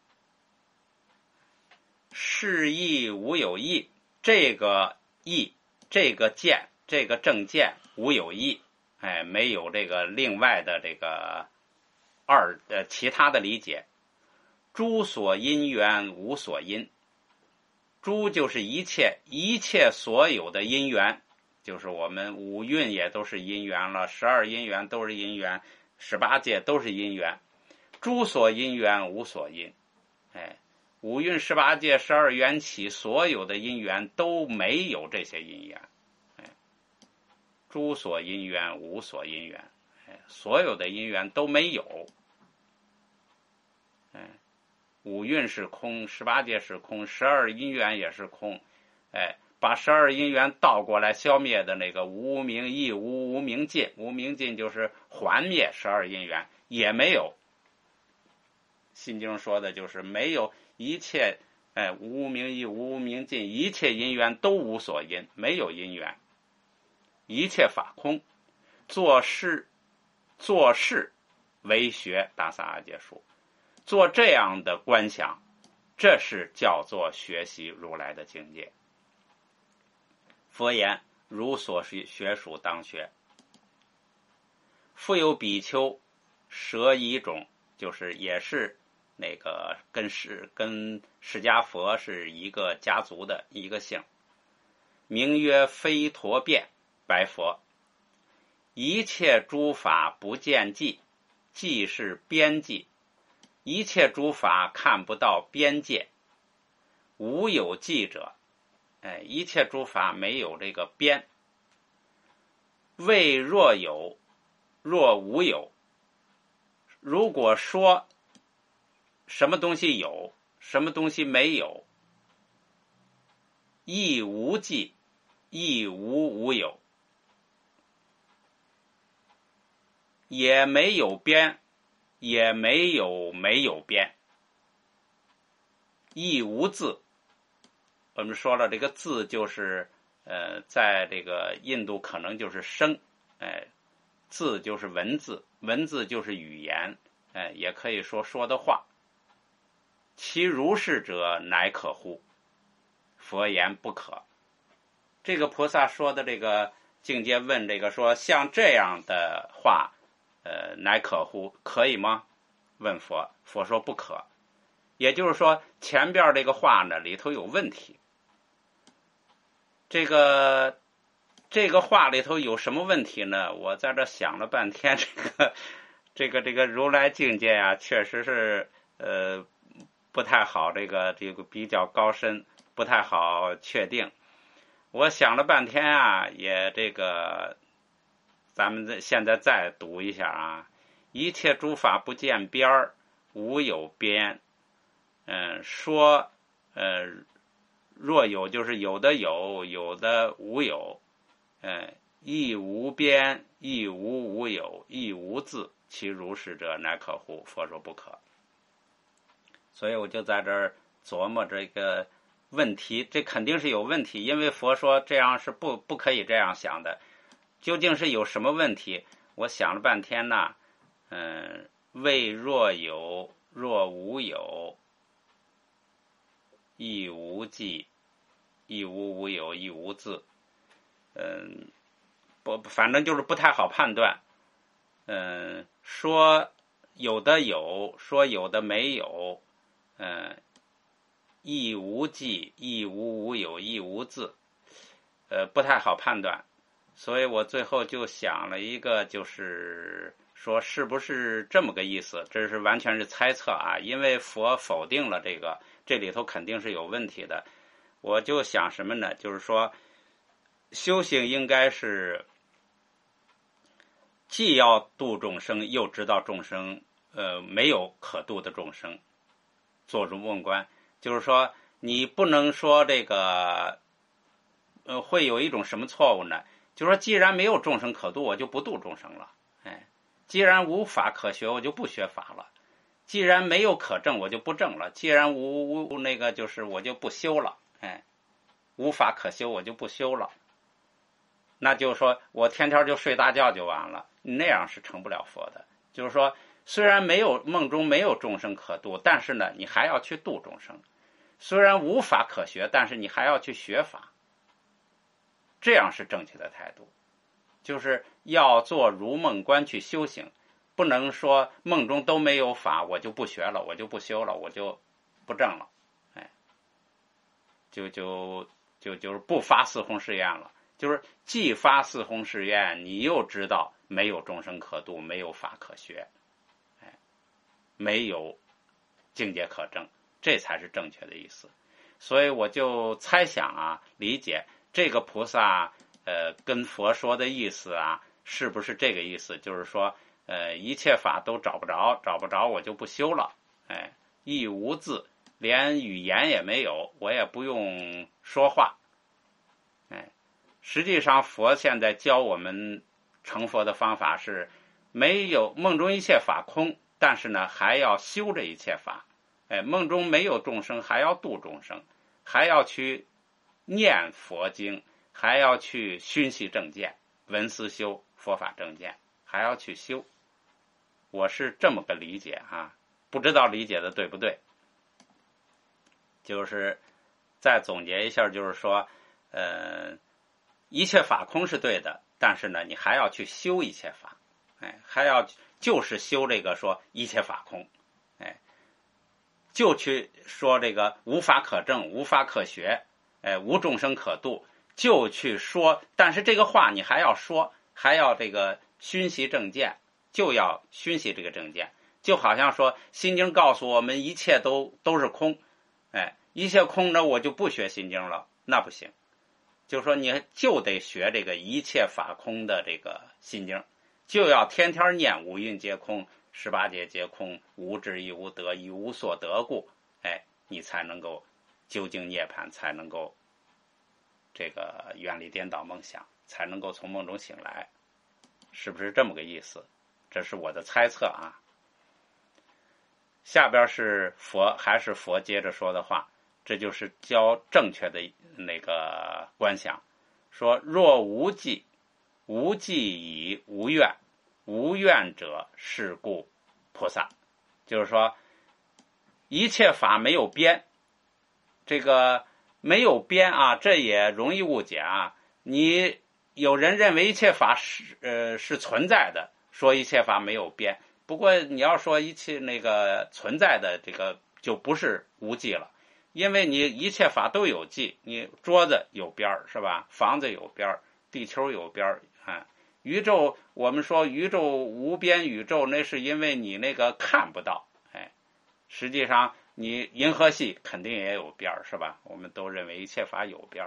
是义无有义，这个义，这个见，这个正见无有义，哎，没有这个另外的这个其他的理解。诸所因缘无所因，诸就是一切所有的因缘，就是我们五蕴也都是因缘了，12因缘都是因缘，18界都是因缘。诸所因缘无所因，哎，五蕴18界12缘起所有的因缘都没有这些因缘，哎，诸所因缘无所因缘，哎，所有的因缘都没有，哎，五蕴是空，18界是空，12因缘也是空，哎，把12因缘倒过来消灭的那个无明亦无无明尽，无明尽就是还灭12因缘也没有。心经说的就是没有一切，哎，无明亦无无明尽，一切因缘都无所因，没有因缘，一切法空，做事为学大萨阿戒数，做这样的观想，这是叫做学习如来的境界。佛言：如所学属当学。复有比丘舍一种，就是也是那个跟释迦佛是一个家族的一个姓，名曰飞陀变，白佛：一切诸法不见迹，迹是边际，一切诸法看不到边界，无有迹者，哎，一切诸法没有这个边。谓若有，若无有。如果说什么东西有，什么东西没有，亦无迹，亦无无有，也没有边，也没有没有边，亦无字。我们说了，这个字就是在这个印度可能就是声，哎，字就是文字，文字就是语言，哎，也可以说的话。其如是者，乃可乎？佛言不可。这个菩萨说的这个境界问这个说，像这样的话，乃可乎？可以吗？问佛，佛说不可。也就是说，前边这个话呢里头有问题。这个话里头有什么问题呢？我在这想了半天，这个如来境界啊，确实是不太好，这个比较高深，不太好确定。我想了半天啊，也这个咱们现在再读一下啊，一切诸法不见边儿，无有边。说若有就是有的有，有的无有，亦无边，亦无无有，亦无字，其如是者，乃可乎？佛说不可。所以我就在这儿琢磨这个问题，这肯定是有问题，因为佛说这样是不可以这样想的。究竟是有什么问题？我想了半天呢，谓若有，若无有，亦无迹，亦无无有，亦无字。反正就是不太好判断。说有的有，说有的没有，亦无迹，亦无无有，亦无字，不太好判断。所以我最后就想了一个，就是说是不是这么个意思？这是完全是猜测啊，因为佛否定了这里头肯定是有问题的。我就想什么呢？就是说修行应该是既要度众生，又知道众生没有可度的众生，做如梦观。就是说你不能说这个会有一种什么错误呢？就是说既然没有众生可度，我就不度众生了。哎，既然无法可学，我就不学法了。 既然没有可证，我就不证了；既然无那个，就是我就不修了。无法可修，我就不修了。那就是说我天天就睡大觉就完了，那样是成不了佛的。就是说，虽然梦中没有众生可度，但是呢，你还要去度众生；虽然无法可学，但是你还要去学法。这样是正确的态度，就是要做如梦观去修行，不能说梦中都没有法，我就不学了，我就不修了，我就不正了，就是不发四弘誓愿了。就是既发四弘誓愿，你又知道没有众生可度，没有法可学，没有境界可证，这才是正确的意思。所以我就猜想理解这个菩萨跟佛说的意思是不是这个意思？就是说一切法都找不着我就不修了，亦无字，连语言也没有，我也不用说话。实际上佛现在教我们成佛的方法是，没有梦中一切法空，但是呢还要修这一切法。梦中没有众生，还要度众生，还要去念佛经，还要去熏习正见，闻思修佛法正见，还要去修。我是这么个理解不知道理解的对不对。就是再总结一下，就是说一切法空是对的，但是呢你还要去修一切法，还要就是修这个说一切法空，就去说这个无法可证，无法可学，无众生可度，就去说。但是这个话你还要说，还要这个熏习正见，就要熏习这个正见。就好像说心经告诉我们一切都是空，一切空呢我就不学心经了，那不行。就是说你就得学这个一切法空的这个心经，就要天天念五蕴皆空，18界皆空，无智亦无得，以无所得故，你才能够究竟涅槃，才能够这个远离颠倒梦想，才能够从梦中醒来，是不是这么个意思？这是我的猜测下边是佛，还是佛接着说的话，这就是教正确的那个观想。说若无记，无记以无愿，无愿者是故菩萨。就是说一切法没有边，这个没有边这也容易误解你有人认为一切法是存在的，说一切法没有边。不过你要说一切那个存在的这个就不是无记了，因为你一切法都有记，你桌子有边是吧？房子有边，地球有边宇宙，我们说宇宙无边宇宙，那是因为你那个看不到，实际上你银河系肯定也有边是吧？我们都认为一切法有边。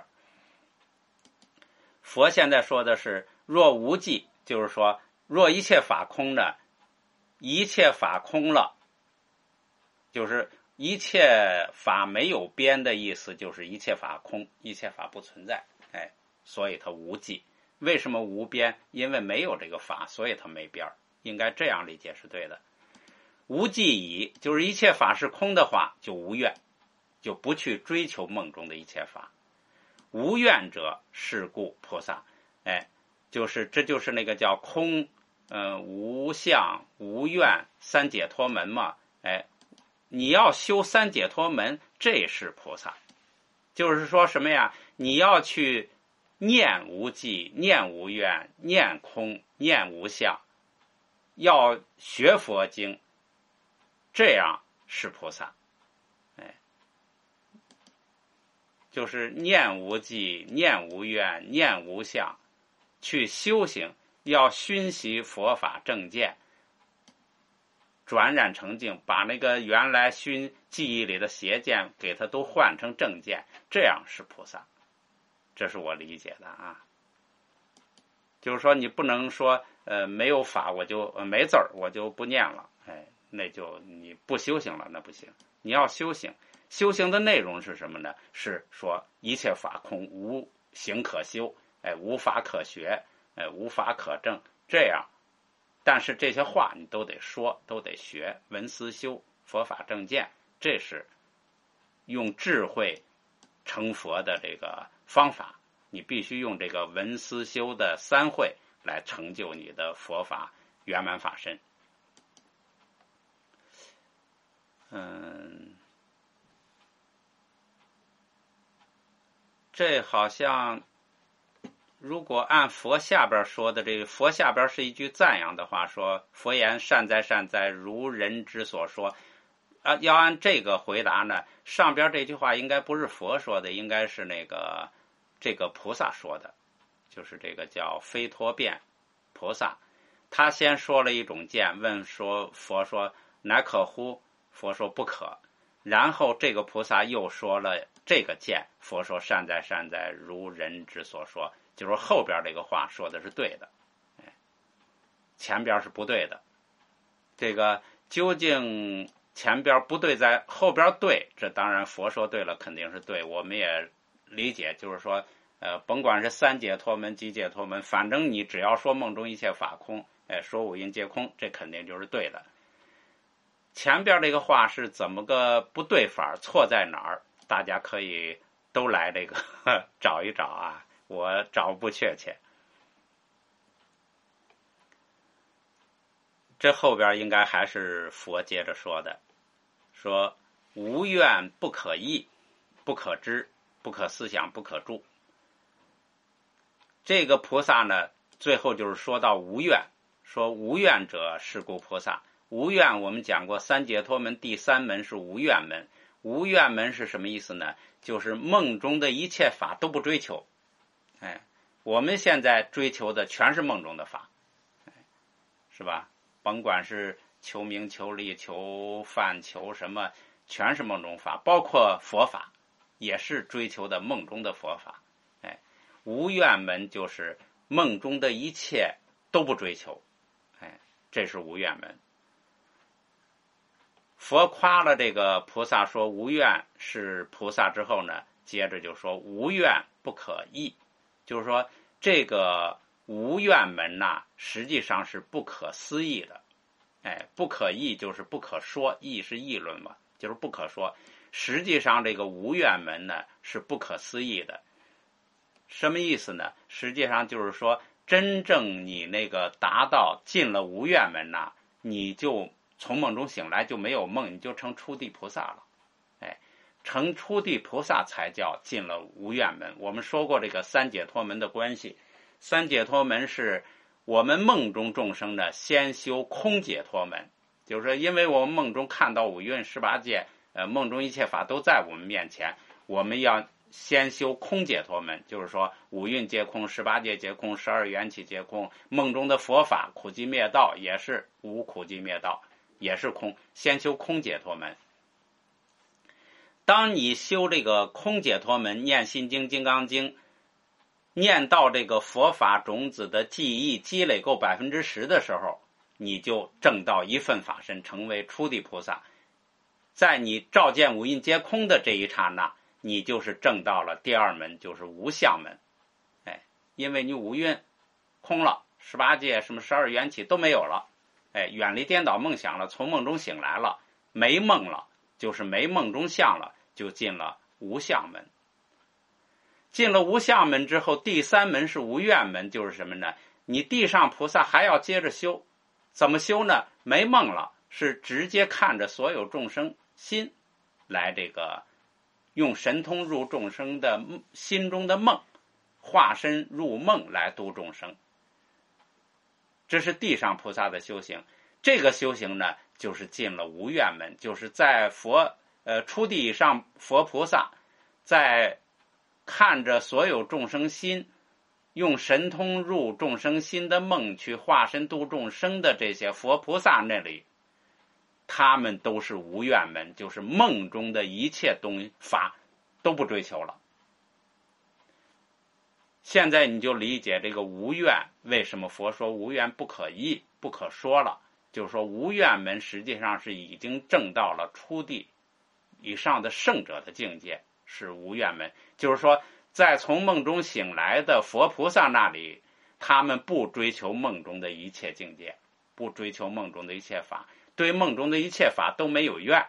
佛现在说的是若无记，就是说若一切法空呢，一切法空了，就是一切法没有边的意思，就是一切法空，一切法不存在，所以它无记。为什么无边？因为没有这个法，所以它没边，应该这样理解是对的。无记矣，就是一切法是空的话，就无愿，就不去追求梦中的一切法。无愿者是故菩萨，这就是那个叫空无相无愿三解脱门嘛，你要修三解脱门，这是菩萨。就是说什么呀？你要去念无记，念无愿，念空，念无相，要学佛经，这样是菩萨。就是念无记，念无愿，念无相，去修行，要熏习佛法正见，转染成净，把那个原来熏记忆里的邪见给它都换成正见，这样是菩萨。这是我理解的就是说你不能说没有法我就没字儿我就不念了，那就你不修行了，那不行。你要修行，修行的内容是什么呢？是说一切法空，无行可修，无法可学，无法可证，这样。但是这些话你都得说，都得学，闻思修， 佛法正见，这是用智慧成佛的这个方法。你必须用这个闻思修的三慧来成就你的佛法圆满法身。这好像如果按佛下边说的，这个佛下边是一句赞扬的话，说佛言善哉善哉，如人之所说。要按这个回答呢，上边这句话应该不是佛说的，应该是这个菩萨说的，就是这个叫非脱变菩萨。他先说了一种见，问说佛说乃可乎？佛说不可。然后这个菩萨又说了这个见，佛说善哉善哉，如人之所说，就是后边这个话说的是对的，前边是不对的。这个究竟前边不对在后边对，这当然佛说对了肯定是对，我们也理解，就是说甭管是三解脱门几解脱门，反正你只要说梦中一切法空，说五蕴皆空，这肯定就是对的。前边这个话是怎么个不对法，错在哪儿？大家可以都来这个找一找啊，我找不确切。这后边应该还是佛接着说的，说无愿不可议，不可知，不可思想，不可住。这个菩萨呢，最后就是说到无愿，说无愿者是故菩萨。无愿我们讲过，三解脱门第三门是无愿门。无愿门是什么意思呢？就是梦中的一切法都不追求。我们现在追求的全是梦中的法，是吧？甭管是求名求利求饭求什么，全是梦中法，包括佛法也是追求的梦中的佛法。无愿门就是梦中的一切都不追求，这是无愿门。佛夸了这个菩萨说无愿是菩萨之后呢，接着就说无愿不可议，就是说这个无愿门呐，实际上是不可思议的。不可议就是不可说，议是议论嘛，就是不可说。实际上这个无愿门呢是不可思议的。什么意思呢？实际上就是说，真正你那个达到进了无愿门呐，你就从梦中醒来就没有梦，你就成初地菩萨了。成初地菩萨才叫进了无愿门。我们说过这个三解脱门的关系，三解脱门是我们梦中众生呢先修空解脱门，就是说因为我们梦中看到五蕴十八界，梦中一切法都在我们面前，我们要先修空解脱门，就是说五蕴皆空，十八界皆空，十二缘起皆空，梦中的佛法苦集灭道也是无苦集灭道，也是空，先修空解脱门。当你修这个空解脱门，念心经金刚经，念到这个佛法种子的记忆积累够10%的时候，你就证到一份法身，成为初地菩萨。在你照见五蕴皆空的这一刹那，你就是证到了第二门，就是无相门。因为你五蕴空了，十八界什么十二缘起都没有了，远离颠倒梦想了，从梦中醒来了，没梦了，就是没梦中相了，就进了无相门。进了无相门之后，第三门是无愿门，就是什么呢？你地上菩萨还要接着修，怎么修呢？没梦了，是直接看着所有众生心来这个用神通入众生的心中的梦，化身入梦来度众生。这是地上菩萨的修行。这个修行呢，就是进了无愿门，就是在初地以上佛菩萨在看着所有众生心，用神通入众生心的梦去化身度众生的这些佛菩萨那里，他们都是无愿门，就是梦中的一切法都不追求了。现在你就理解这个无愿，为什么佛说无愿不可议不可说了，就是说无愿门实际上是已经证到了初地以上的圣者的境界，是无愿门。就是说在从梦中醒来的佛菩萨那里，他们不追求梦中的一切境界，不追求梦中的一切法， 对梦中的一切法都没有怨，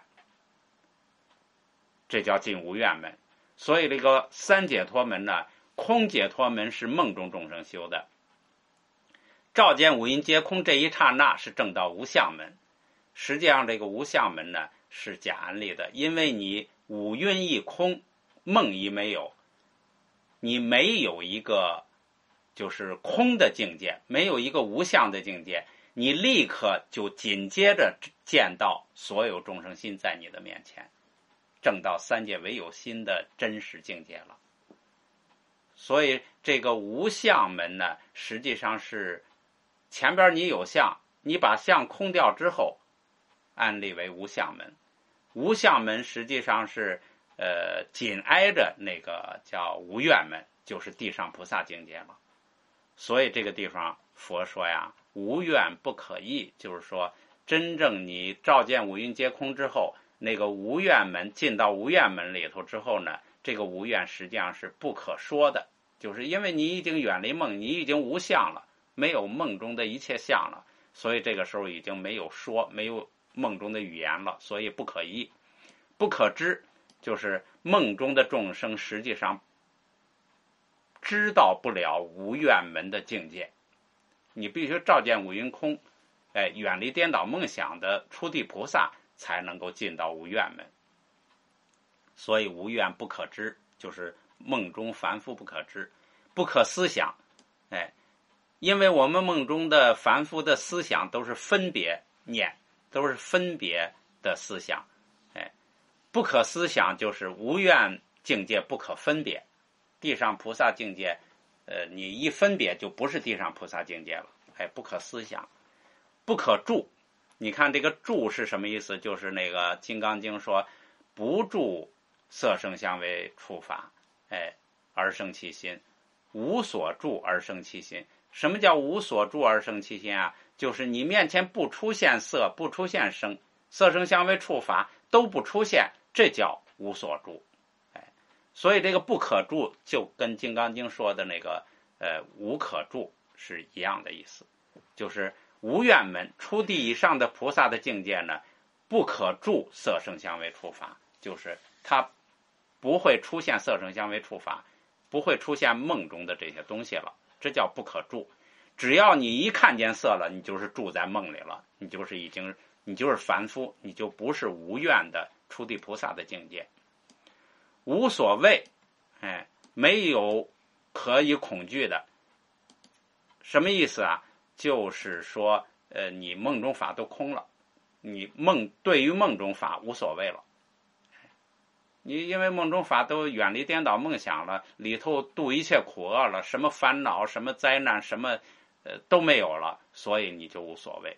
这叫进无怨门。所以这个三解脱门呢，空解脱门是梦中众生修的，照见五蕴皆空这一刹那是证到无相门。实际上这个无相门呢是假安立的，因为你五蕴一空，梦一没有，你没有一个就是空的境界，没有一个无相的境界，你立刻就紧接着见到所有众生心在你的面前，证到三界唯有心的真实境界了。所以这个无相门呢，实际上是前边你有相，你把相空掉之后，安立为无相门。无相门实际上是紧挨着那个叫无愿门，就是地上菩萨境界了。所以这个地方佛说呀，无愿不可议，就是说真正你照见五蕴皆空之后，那个无愿门进到无愿门里头之后呢，这个无愿实际上是不可说的，就是因为你已经远离梦，你已经无相了，没有梦中的一切相了，所以这个时候已经没有说，没有梦中的语言了，所以不可议。不可知，就是梦中的众生实际上知道不了无愿门的境界。你必须照见五蕴空，远离颠倒梦想的初地菩萨才能够进到无愿门。所以无愿不可知，就是梦中凡夫不可知，不可思想。因为我们梦中的凡夫的思想都是分别念，都是分别的思想。不可思想就是无愿境界不可分别，地上菩萨境界，你一分别就不是地上菩萨境界了。不可思想，不可住。你看这个住是什么意思？就是那个《金刚经》说，不住色声香味触法，而生其心，无所住而生其心。什么叫无所住而生其心啊？就是你面前不出现色，不出现声，色声香味触法都不出现，这叫无所住。所以这个不可住就跟《金刚经》说的那个无可住是一样的意思，就是无愿门初地以上的菩萨的境界呢，不可住色声香味触法，就是它不会出现色声香味触法，不会出现梦中的这些东西了，这叫不可住。只要你一看见色了，你就是住在梦里了，你就是凡夫，你就不是无愿的初地菩萨的境界。无所谓，没有可以恐惧的。什么意思啊？就是说，你梦中法都空了，你对于梦中法无所谓了。你因为梦中法都远离颠倒梦想了，里头度一切苦厄了，什么烦恼、什么灾难、什么都没有了，所以你就无所谓。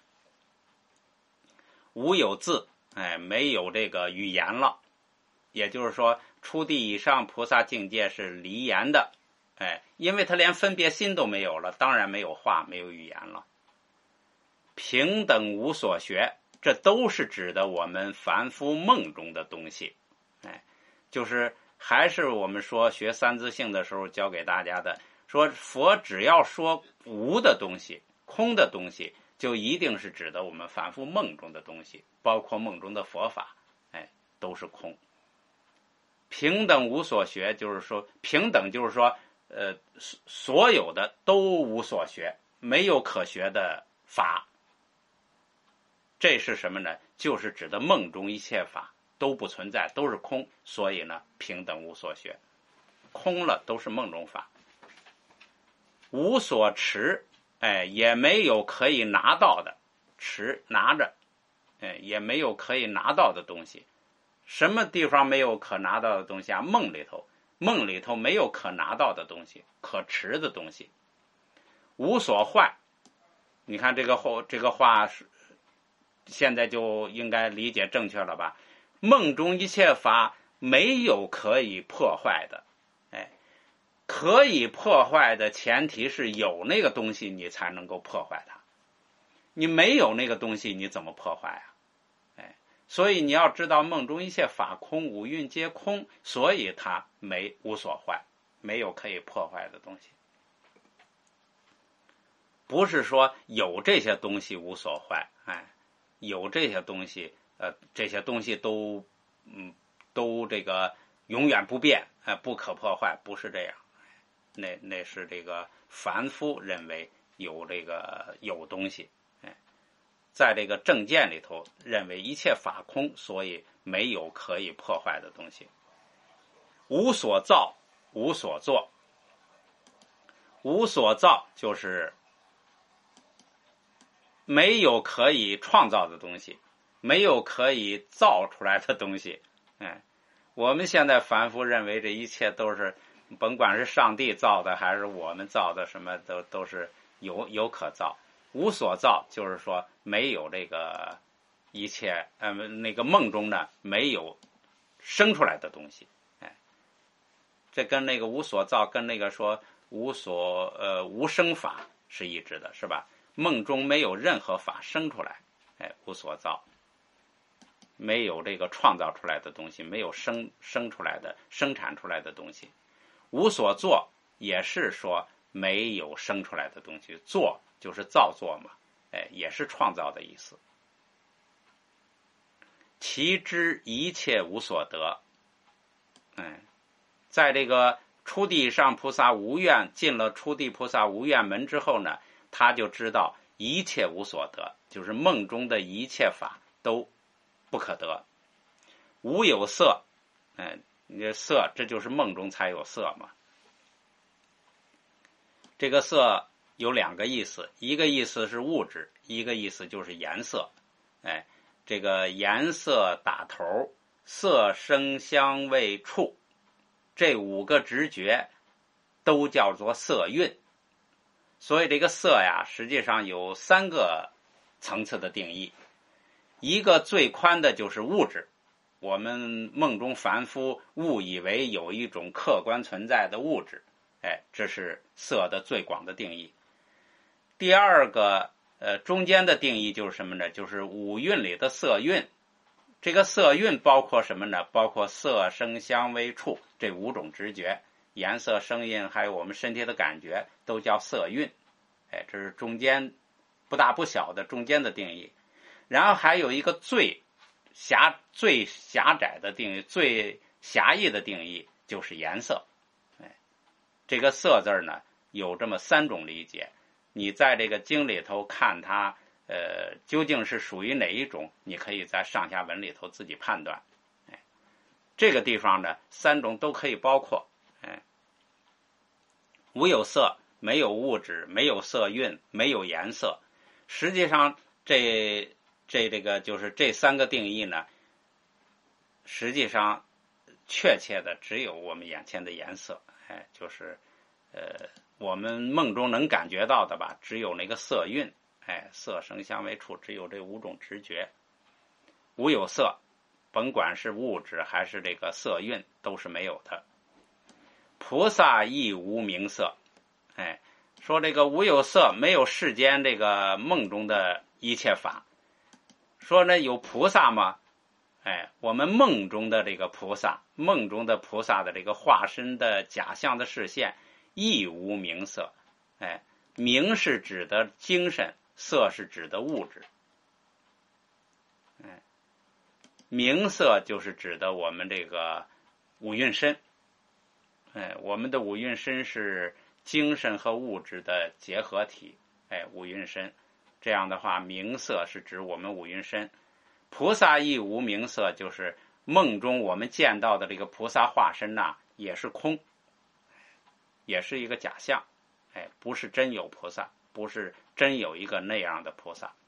无有字，没有这个语言了。也就是说，初地以上菩萨境界是离言的，因为他连分别心都没有了，当然没有话，没有语言了。平等无所学，这都是指的我们凡夫梦中的东西。就是还是我们说学三自性的时候教给大家的，说佛只要说无的东西、空的东西，就一定是指的我们凡夫梦中的东西，包括梦中的佛法，都是空。平等无所学，就是说平等就是说所有的都无所学，没有可学的法。这是什么呢？就是指的梦中一切法都不存在，都是空，所以呢平等无所学，空了都是梦中法。无所持，也没有可以拿到的，持拿着，也没有可以拿到的东西。什么地方没有可拿到的东西啊？梦里头没有可拿到的东西，可持的东西。无所坏，你看这个话是现在就应该理解正确了吧？梦中一切法没有可以破坏的，可以破坏的前提是有那个东西你才能够破坏它，你没有那个东西你怎么破坏啊？所以你要知道梦中一切法空，五蕴皆空，所以它无所坏，没有可以破坏的东西。不是说有这些东西无所坏， 有这些东西，这些东西都这个永远不变，不可破坏，不是这样。那是这个凡夫认为有这个有东西，在这个正见里头认为一切法空，所以没有可以破坏的东西。无所造，无所作。无所造就是没有可以创造的东西，没有可以造出来的东西。我们现在凡夫认为这一切都是，甭管是上帝造的还是我们造的，什么都是有可造。无所造就是说没有这个一切，那个梦中呢没有生出来的东西。这跟那个无所造跟那个说无生法是一致的，是吧？梦中没有任何法生出来，无所造，没有这个创造出来的东西，没有生出来的生产出来的东西。无所作也是说没有生出来的东西，作就是造作嘛，也是创造的意思。其知一切无所得，在这个初地上菩萨无愿，进了初地菩萨无愿门之后呢，他就知道一切无所得，就是梦中的一切法都不可得。无有色，你这色这就是梦中才有色嘛。这个色有两个意思，一个意思是物质，一个意思就是颜色。这个颜色打头，色声香味触，这五个直觉都叫做色蕴。所以这个色呀，实际上有三个层次的定义。一个最宽的就是物质，我们梦中凡夫误以为有一种客观存在的物质，这是色的最广的定义。第二个中间的定义就是什么呢？就是五蕴里的色蕴。这个色蕴包括什么呢？包括色声香味触这五种直觉，颜色声音还有我们身体的感觉都叫色蕴。这是中间不大不小的中间的定义。然后还有一个最狭窄的定义，最狭义的定义就是颜色。这个色字呢有这么三种理解，你在这个经里头看它究竟是属于哪一种，你可以在上下文里头自己判断。这个地方呢三种都可以包括。无有色，没有物质，没有色蕴，没有颜色。实际上这个就是这三个定义呢，实际上确切的只有我们眼前的颜色，就是我们梦中能感觉到的吧，只有那个色蕴，色声香味触，只有这五种直觉。无有色，甭管是物质还是这个色蕴都是没有的。菩萨亦无名色，说这个无有色，没有世间这个梦中的一切法。说呢有菩萨吗？我们梦中的这个菩萨，梦中的菩萨的这个化身的假象的视线，亦无名色。名是指的精神，色是指的物质。名色就是指的我们这个五蕴身。我们的五蕴身是精神和物质的结合体，五蕴身。这样的话，名色是指我们五蕴身。菩萨亦无名色，就是梦中我们见到的这个菩萨化身呐，也是空，也是一个假象，不是真有菩萨，不是真有一个那样的菩萨。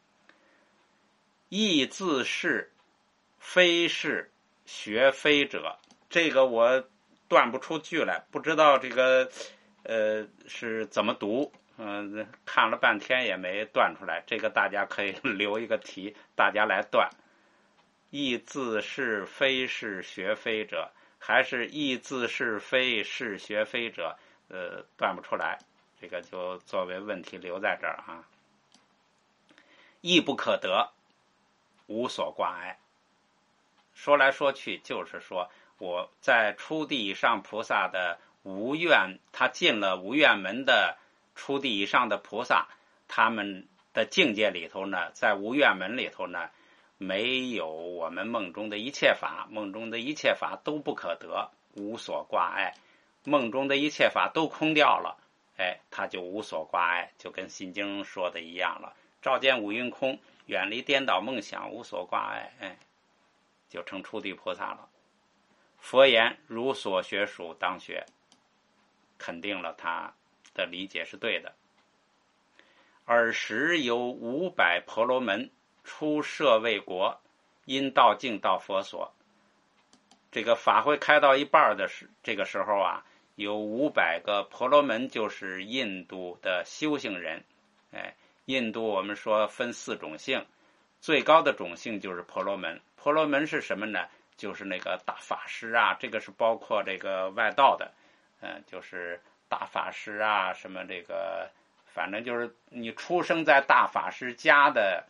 亦自是非是学非者，这个我断不出句来，不知道这个是怎么读，看了半天也没断出来。这个大家可以留一个题，大家来断。亦自是非是学非者，还是亦自是非是学非者，断不出来，这个就作为问题留在这儿啊。亦不可得，无所挂碍。说来说去就是说，我在初地以上菩萨的无愿，他进了无愿门的初地以上的菩萨，他们的境界里头呢，在无愿门里头呢，没有我们梦中的一切法，梦中的一切法都不可得，无所挂碍，梦中的一切法都空掉了，他就无所挂碍，就跟心经说的一样了，照见五蕴空，远离颠倒梦想，无所挂碍，就成初地菩萨了。佛言如所学属当学，肯定了他的理解是对的。尔时有500婆罗门出舍卫国，因道径到佛所。这个法会开到一半的这个时候啊，有500个婆罗门，就是印度的修行人。印度我们说分4种姓，最高的种姓就是婆罗门。婆罗门是什么呢？就是那个大法师啊，这个是包括这个外道的，就是大法师啊，什么这个，反正就是你出生在大法师家的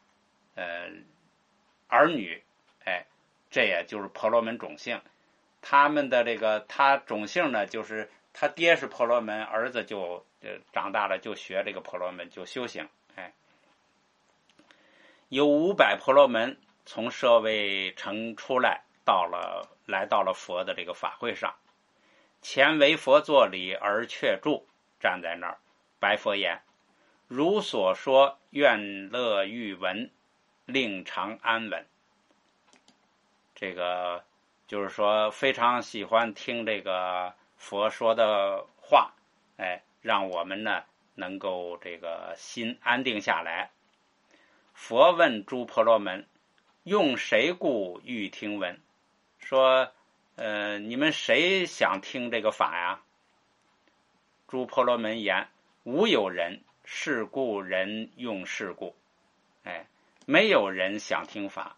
儿女，这也就是婆罗门种姓。他们的这个他种姓呢，就是他爹是婆罗门，儿子就长大了就学这个婆罗门，就修行。有500婆罗门从舍卫城出来，来到了佛的这个法会上，前为佛作礼而却住，站在那儿，白佛言：如所说，愿乐欲闻，令常安稳。这个就是说非常喜欢听这个佛说的话，让我们呢能够这个心安定下来。佛问诸婆罗门：用谁故欲听闻？说你们谁想听这个法呀？诸婆罗门言：无有人，是故人用是故。没有人想听法，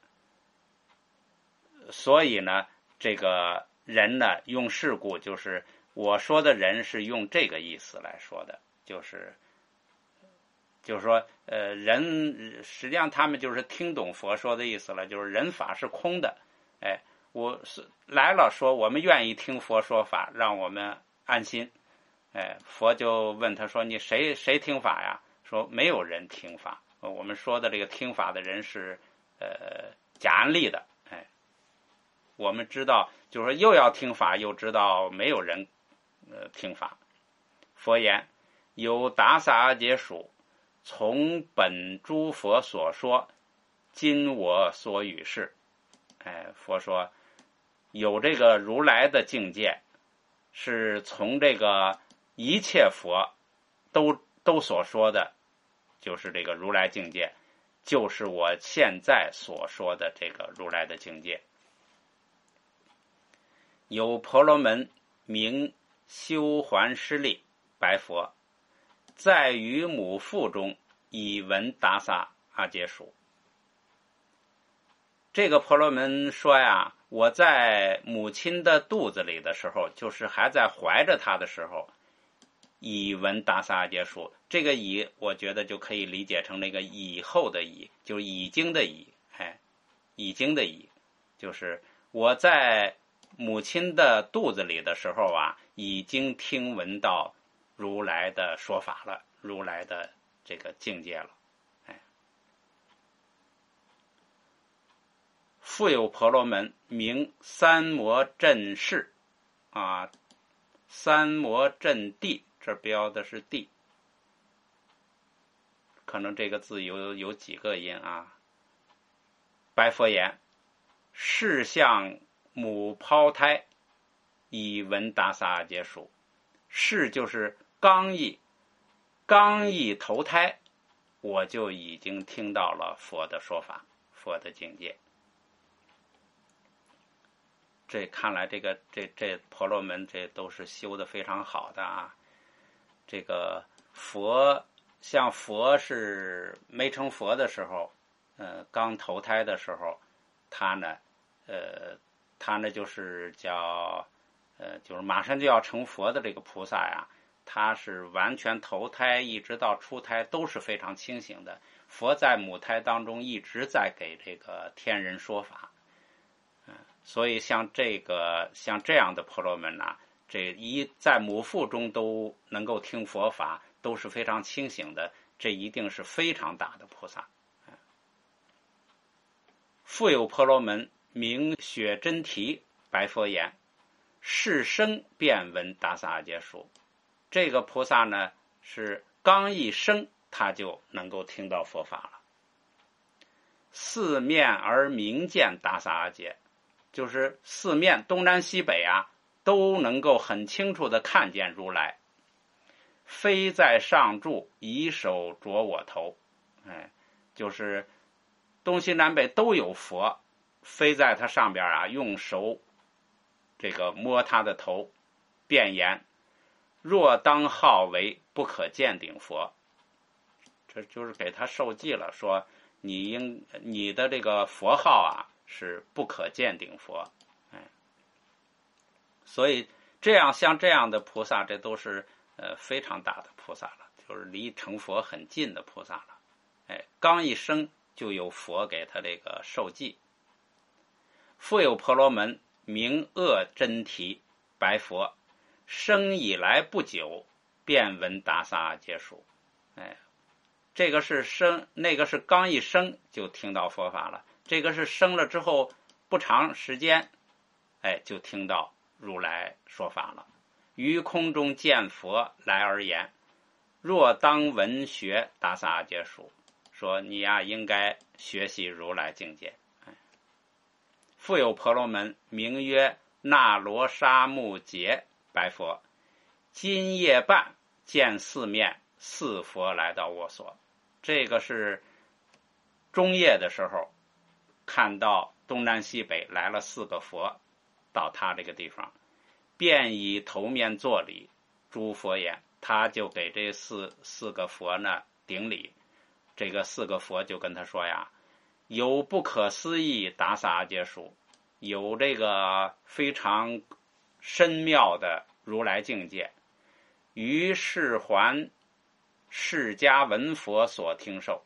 所以呢这个人呢用是故，就是我说的人是用这个意思来说的，就是说人实际上他们就是听懂佛说的意思了，就是人法是空的。我是来了，说我们愿意听佛说法，让我们安心。佛就问他说：你谁听法呀？说没有人听法，我们说的这个听法的人是假安利的。我们知道就是说又要听法，又知道没有人听法。佛言：有达萨阿劫属，从本诸佛所说，今我所语是。佛说有这个如来的境界，是从这个一切佛都所说的，就是这个如来境界，就是我现在所说的这个如来的境界。有婆罗门名修还施利，白佛：在于母腹中，以闻达萨阿劫属。这个婆罗门说呀，我在母亲的肚子里的时候，就是还在怀着她的时候，以闻达萨阿劫属。这个以我觉得就可以理解成那个以后的以，就是已经的以。已经的以，就是我在母亲的肚子里的时候啊，已经听闻到如来的说法了，如来的这个境界了。复有婆罗门名三摩阵士啊，三摩阵地，这标的是地，可能这个字有几个音啊。白佛言：是向母胞胎，以闻达萨阿劫属。是就是刚毅投胎，我就已经听到了佛的说法，佛的境界。这看来这婆罗门这都是修的非常好的啊。这个佛像佛是没成佛的时候，刚投胎的时候，他呢就是叫就是马上就要成佛的这个菩萨呀，他是完全投胎一直到出胎都是非常清醒的。佛在母胎当中一直在给这个天人说法。所以像这样的婆罗门啊，在母腹中都能够听佛法，都是非常清醒的，这一定是非常大的菩萨。 复有婆罗门名雪真提，白佛言：是生便闻达萨阿揭书。这个菩萨呢，是刚一生他就能够听到佛法了。四面而明见达萨阿揭，就是四面东南西北啊，都能够很清楚地看见如来。非在上住，以手着我头，就是东西南北都有佛，非在他上边啊，用手这个摸他的头，便言：若当号为不可见顶佛。这就是给他受记了，说你的这个佛号啊是不可见顶佛。所以像这样的菩萨，这都是非常大的菩萨了，就是离成佛很近的菩萨了。刚一生就有佛给他这个受记。复有婆罗门名恶真提，白佛：生以来不久，便闻达萨阿揭书。这个是生，那个是刚一生就听到佛法了，这个是生了之后不长时间，就听到如来说法了。于空中见佛来而言：若当闻学达萨阿揭书。说你呀，应该学习如来境界。复有婆罗门名曰那罗沙木劫，白佛：今夜半见四面四佛来到我所。这个是中夜的时候，看到东南西北来了4个佛到他这个地方，便以头面作礼，诸佛言。他就给这四个佛呢顶礼。这个4个佛就跟他说呀：有不可思议达萨阿揭书，有这个非常深妙的如来境界，于世还释迦文佛所听受。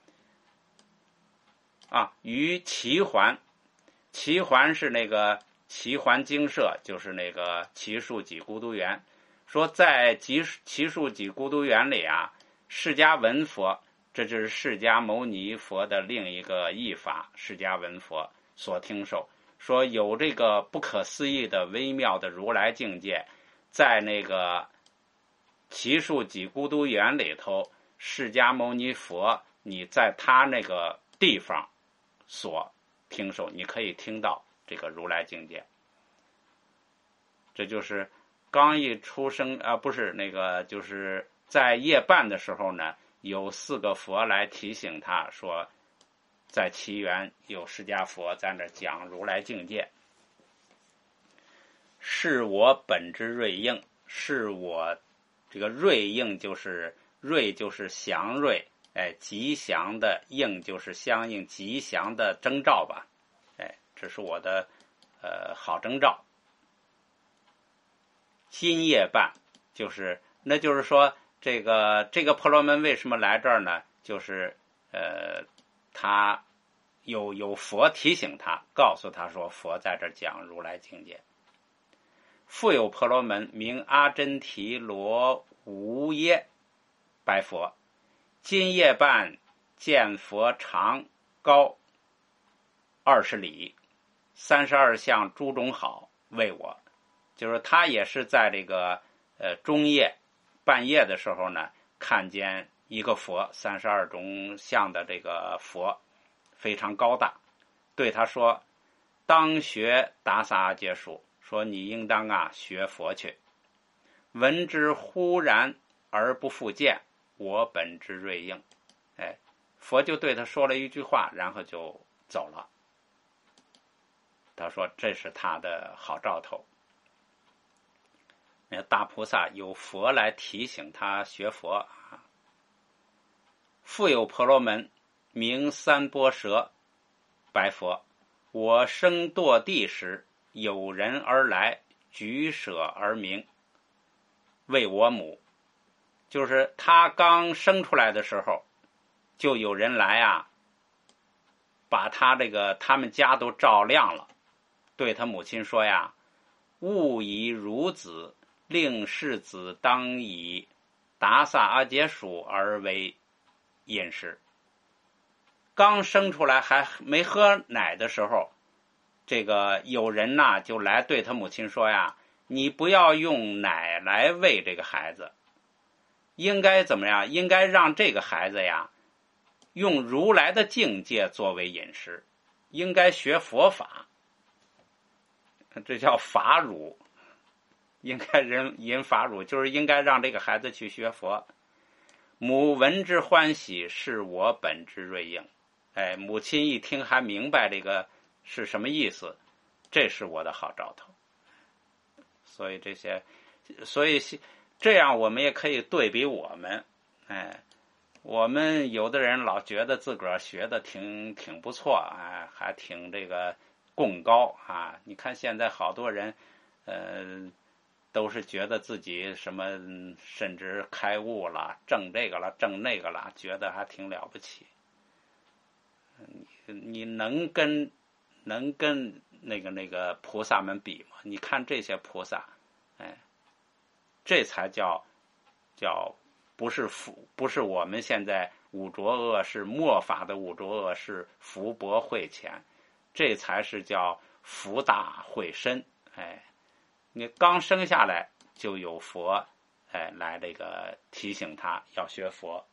于齐桓，齐桓是那个齐桓精舍，就是那个祇树给孤独园。说在祇树给孤独园里啊，释迦文佛，这就是释迦牟尼佛的另一个译法，释迦文佛所听受。说有这个不可思议的微妙的如来境界，在那个祇树给孤独园里头，释迦牟尼佛你在他那个地方所听受，你可以听到这个如来境界。这就是刚一出生不是那个，就是在夜半的时候呢，有4个佛来提醒他说，在祇园有释迦佛在那讲如来境界。是我本之瑞应，是我这个瑞应，就是瑞就是祥瑞，吉祥的，应就是相应吉祥的征兆吧。这是我的好征兆。今夜半，那就是说这个婆罗门为什么来这儿呢？就是他有佛提醒他，告诉他说佛在这儿讲如来境界。复有婆罗门名阿真提罗无耶，白佛：今夜半见佛长高20里，32相诸种好为我。就是他也是在这个中夜半夜的时候呢，看见一个佛，32种相的这个佛非常高大，对他说：当学达萨阿揭书。说你应当学佛去。闻之忽然而不复见，我本之瑞应。佛就对他说了一句话，然后就走了。他说这是他的好兆头。大菩萨有佛来提醒他学佛。复有婆罗门名三波蛇，白佛：我生堕地时，有人而来，举舍而鸣，为我母。就是他刚生出来的时候，就有人来把他他们家都照亮了，对他母亲说呀：勿以汝子，令世子当以达萨阿揭书而为饮食。 刚生出来还没喝奶的时候，这个有人呐就来对他母亲说呀，你不要用奶来喂这个孩子，应该怎么样？应该让这个孩子呀用如来的境界作为饮食，应该学佛法，这叫法乳，应该人饮法乳，就是应该让这个孩子去学佛。母闻之欢喜，是我本之瑞应。哎，母亲一听还明白这个是什么意思，这是我的好兆头。所以这样我们也可以对比我们，哎，我们有的人老觉得自个儿学的挺不错啊，还挺这个贡高啊。你看现在好多人，都是觉得自己什么甚至开悟了，证这个了，证那个了，觉得还挺了不起。你能跟那个菩萨们比吗？你看这些菩萨，哎，这才叫不是我们现在五浊恶世末法的五浊恶世福薄慧浅，这才是叫福大慧深。哎，你刚生下来就有佛，哎，来这个提醒他要学佛。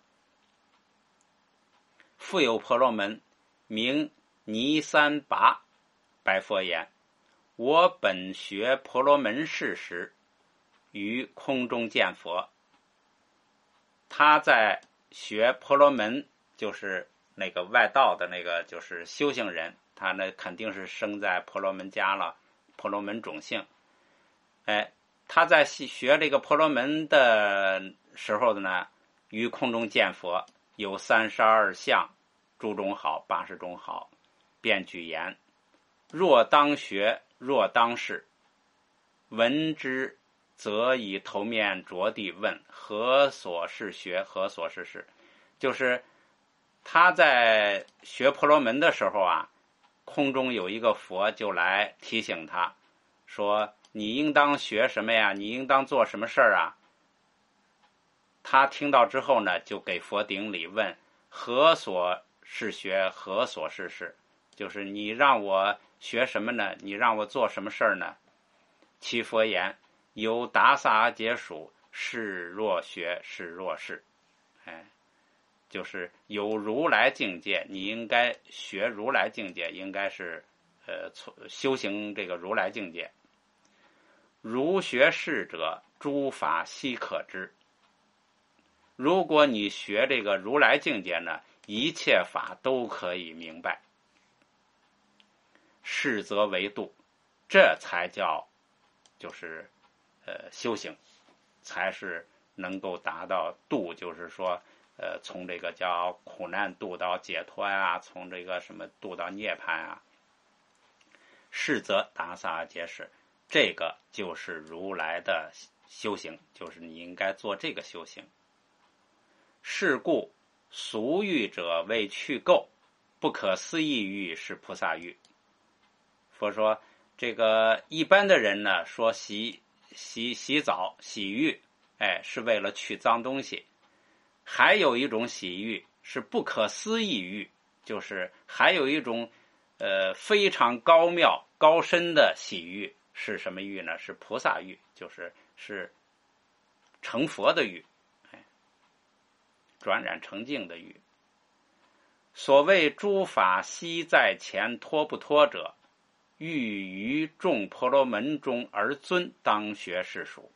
复有婆罗门名尼三拔，白佛言：我本学婆罗门事时，于空中见佛。他在学婆罗门，就是那个外道的那个，就是修行人，他呢肯定是生在婆罗门家了，婆罗门种姓。哎，他在学这个婆罗门的时候呢，于空中见佛，有32相，诸种好，80种好，便举言：若当学，若当世。闻之则以头面着地问：何所是学？何所是事？就是他在学婆罗门的时候啊，空中有一个佛就来提醒他说：你应当学什么呀？你应当做什么事儿啊？他听到之后呢，就给佛顶礼问：何所是学？何所是事？就是你让我学什么呢？你让我做什么事儿呢？其佛言：由达萨阿劫数，是若学，是若是。哎，就是有如来境界，你应该学如来境界，应该是修行这个如来境界。如学是者，诸法悉可知。如果你学这个如来境界呢，一切法都可以明白。是则为度，这才叫就是修行，才是能够达到度，就是说从这个叫苦难度到解脱呀，从这个什么度到涅槃啊。是则达萨皆是，这个就是如来的修行，就是你应该做这个修行。是故俗欲者为去垢，不可思议欲是菩萨欲。佛说这个一般的人呢，说洗澡洗浴，哎，是为了去脏东西。还有一种洗浴是不可思议欲，就是还有一种非常高妙高深的洗浴，是什么欲呢？是菩萨欲，是成佛的欲，哎，转染成净的欲。所谓诸法悉在前，脱不脱者，欲于众婆罗门中而尊，当学是属。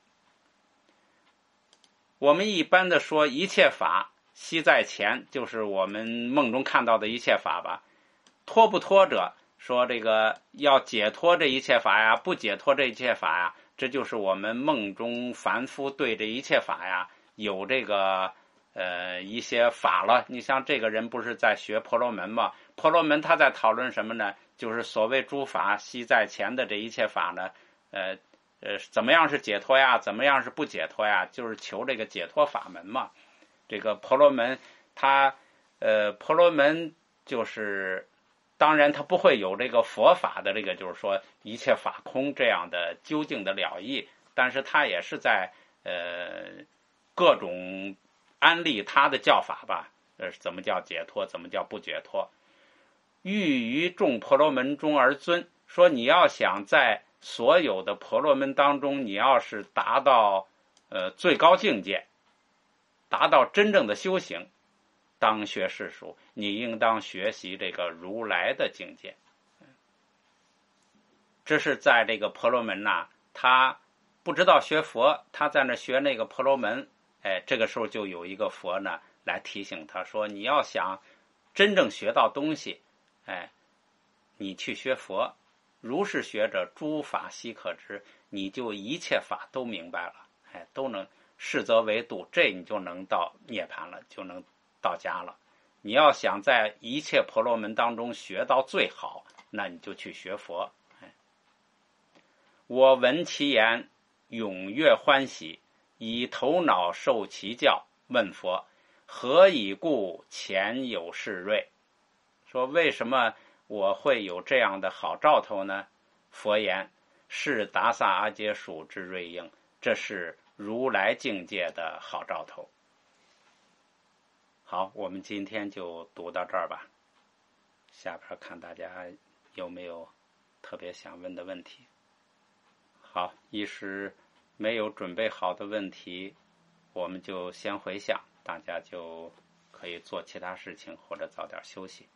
我们一般的说一切法悉在前，就是我们梦中看到的一切法吧。脱不脱者，说这个要解脱这一切法呀，不解脱这一切法呀，这就是我们梦中凡夫对这一切法呀有这个一些法了。你像这个人不是在学婆罗门吗？婆罗门他在讨论什么呢？就是所谓诸法悉在前的这一切法呢，怎么样是解脱呀？怎么样是不解脱呀？就是求这个解脱法门嘛。这个婆罗门婆罗门就是当然他不会有这个佛法的这个就是说一切法空这样的究竟的了义，但是他也是在各种安利他的教法吧。 怎么叫解脱，怎么叫不解脱。欲于众婆罗门中而尊，说你要想在所有的婆罗门当中，你要是达到最高境界，达到真正的修行，当学世俗，你应当学习这个如来的境界。这是在这个婆罗门他不知道学佛，他在那学那个婆罗门，这个时候就有一个佛呢来提醒他说，你要想真正学到东西，你去学佛，如是学者诸法悉可知，你就一切法都明白了，都能是则为度，这你就能到涅槃了，就能到家了。你要想在一切婆罗门当中学到最好，那你就去学佛。我闻其言，踊跃欢喜，以头脑受其教，问佛何以故前有是瑞？说为什么我会有这样的好兆头呢？佛言：是达萨阿揭属之瑞应，这是如来境界的好兆头。好，我们今天就读到这儿吧。下边看大家有没有特别想问的问题。好，一时没有准备好的问题，我们就先回想，大家就可以做其他事情或者早点休息。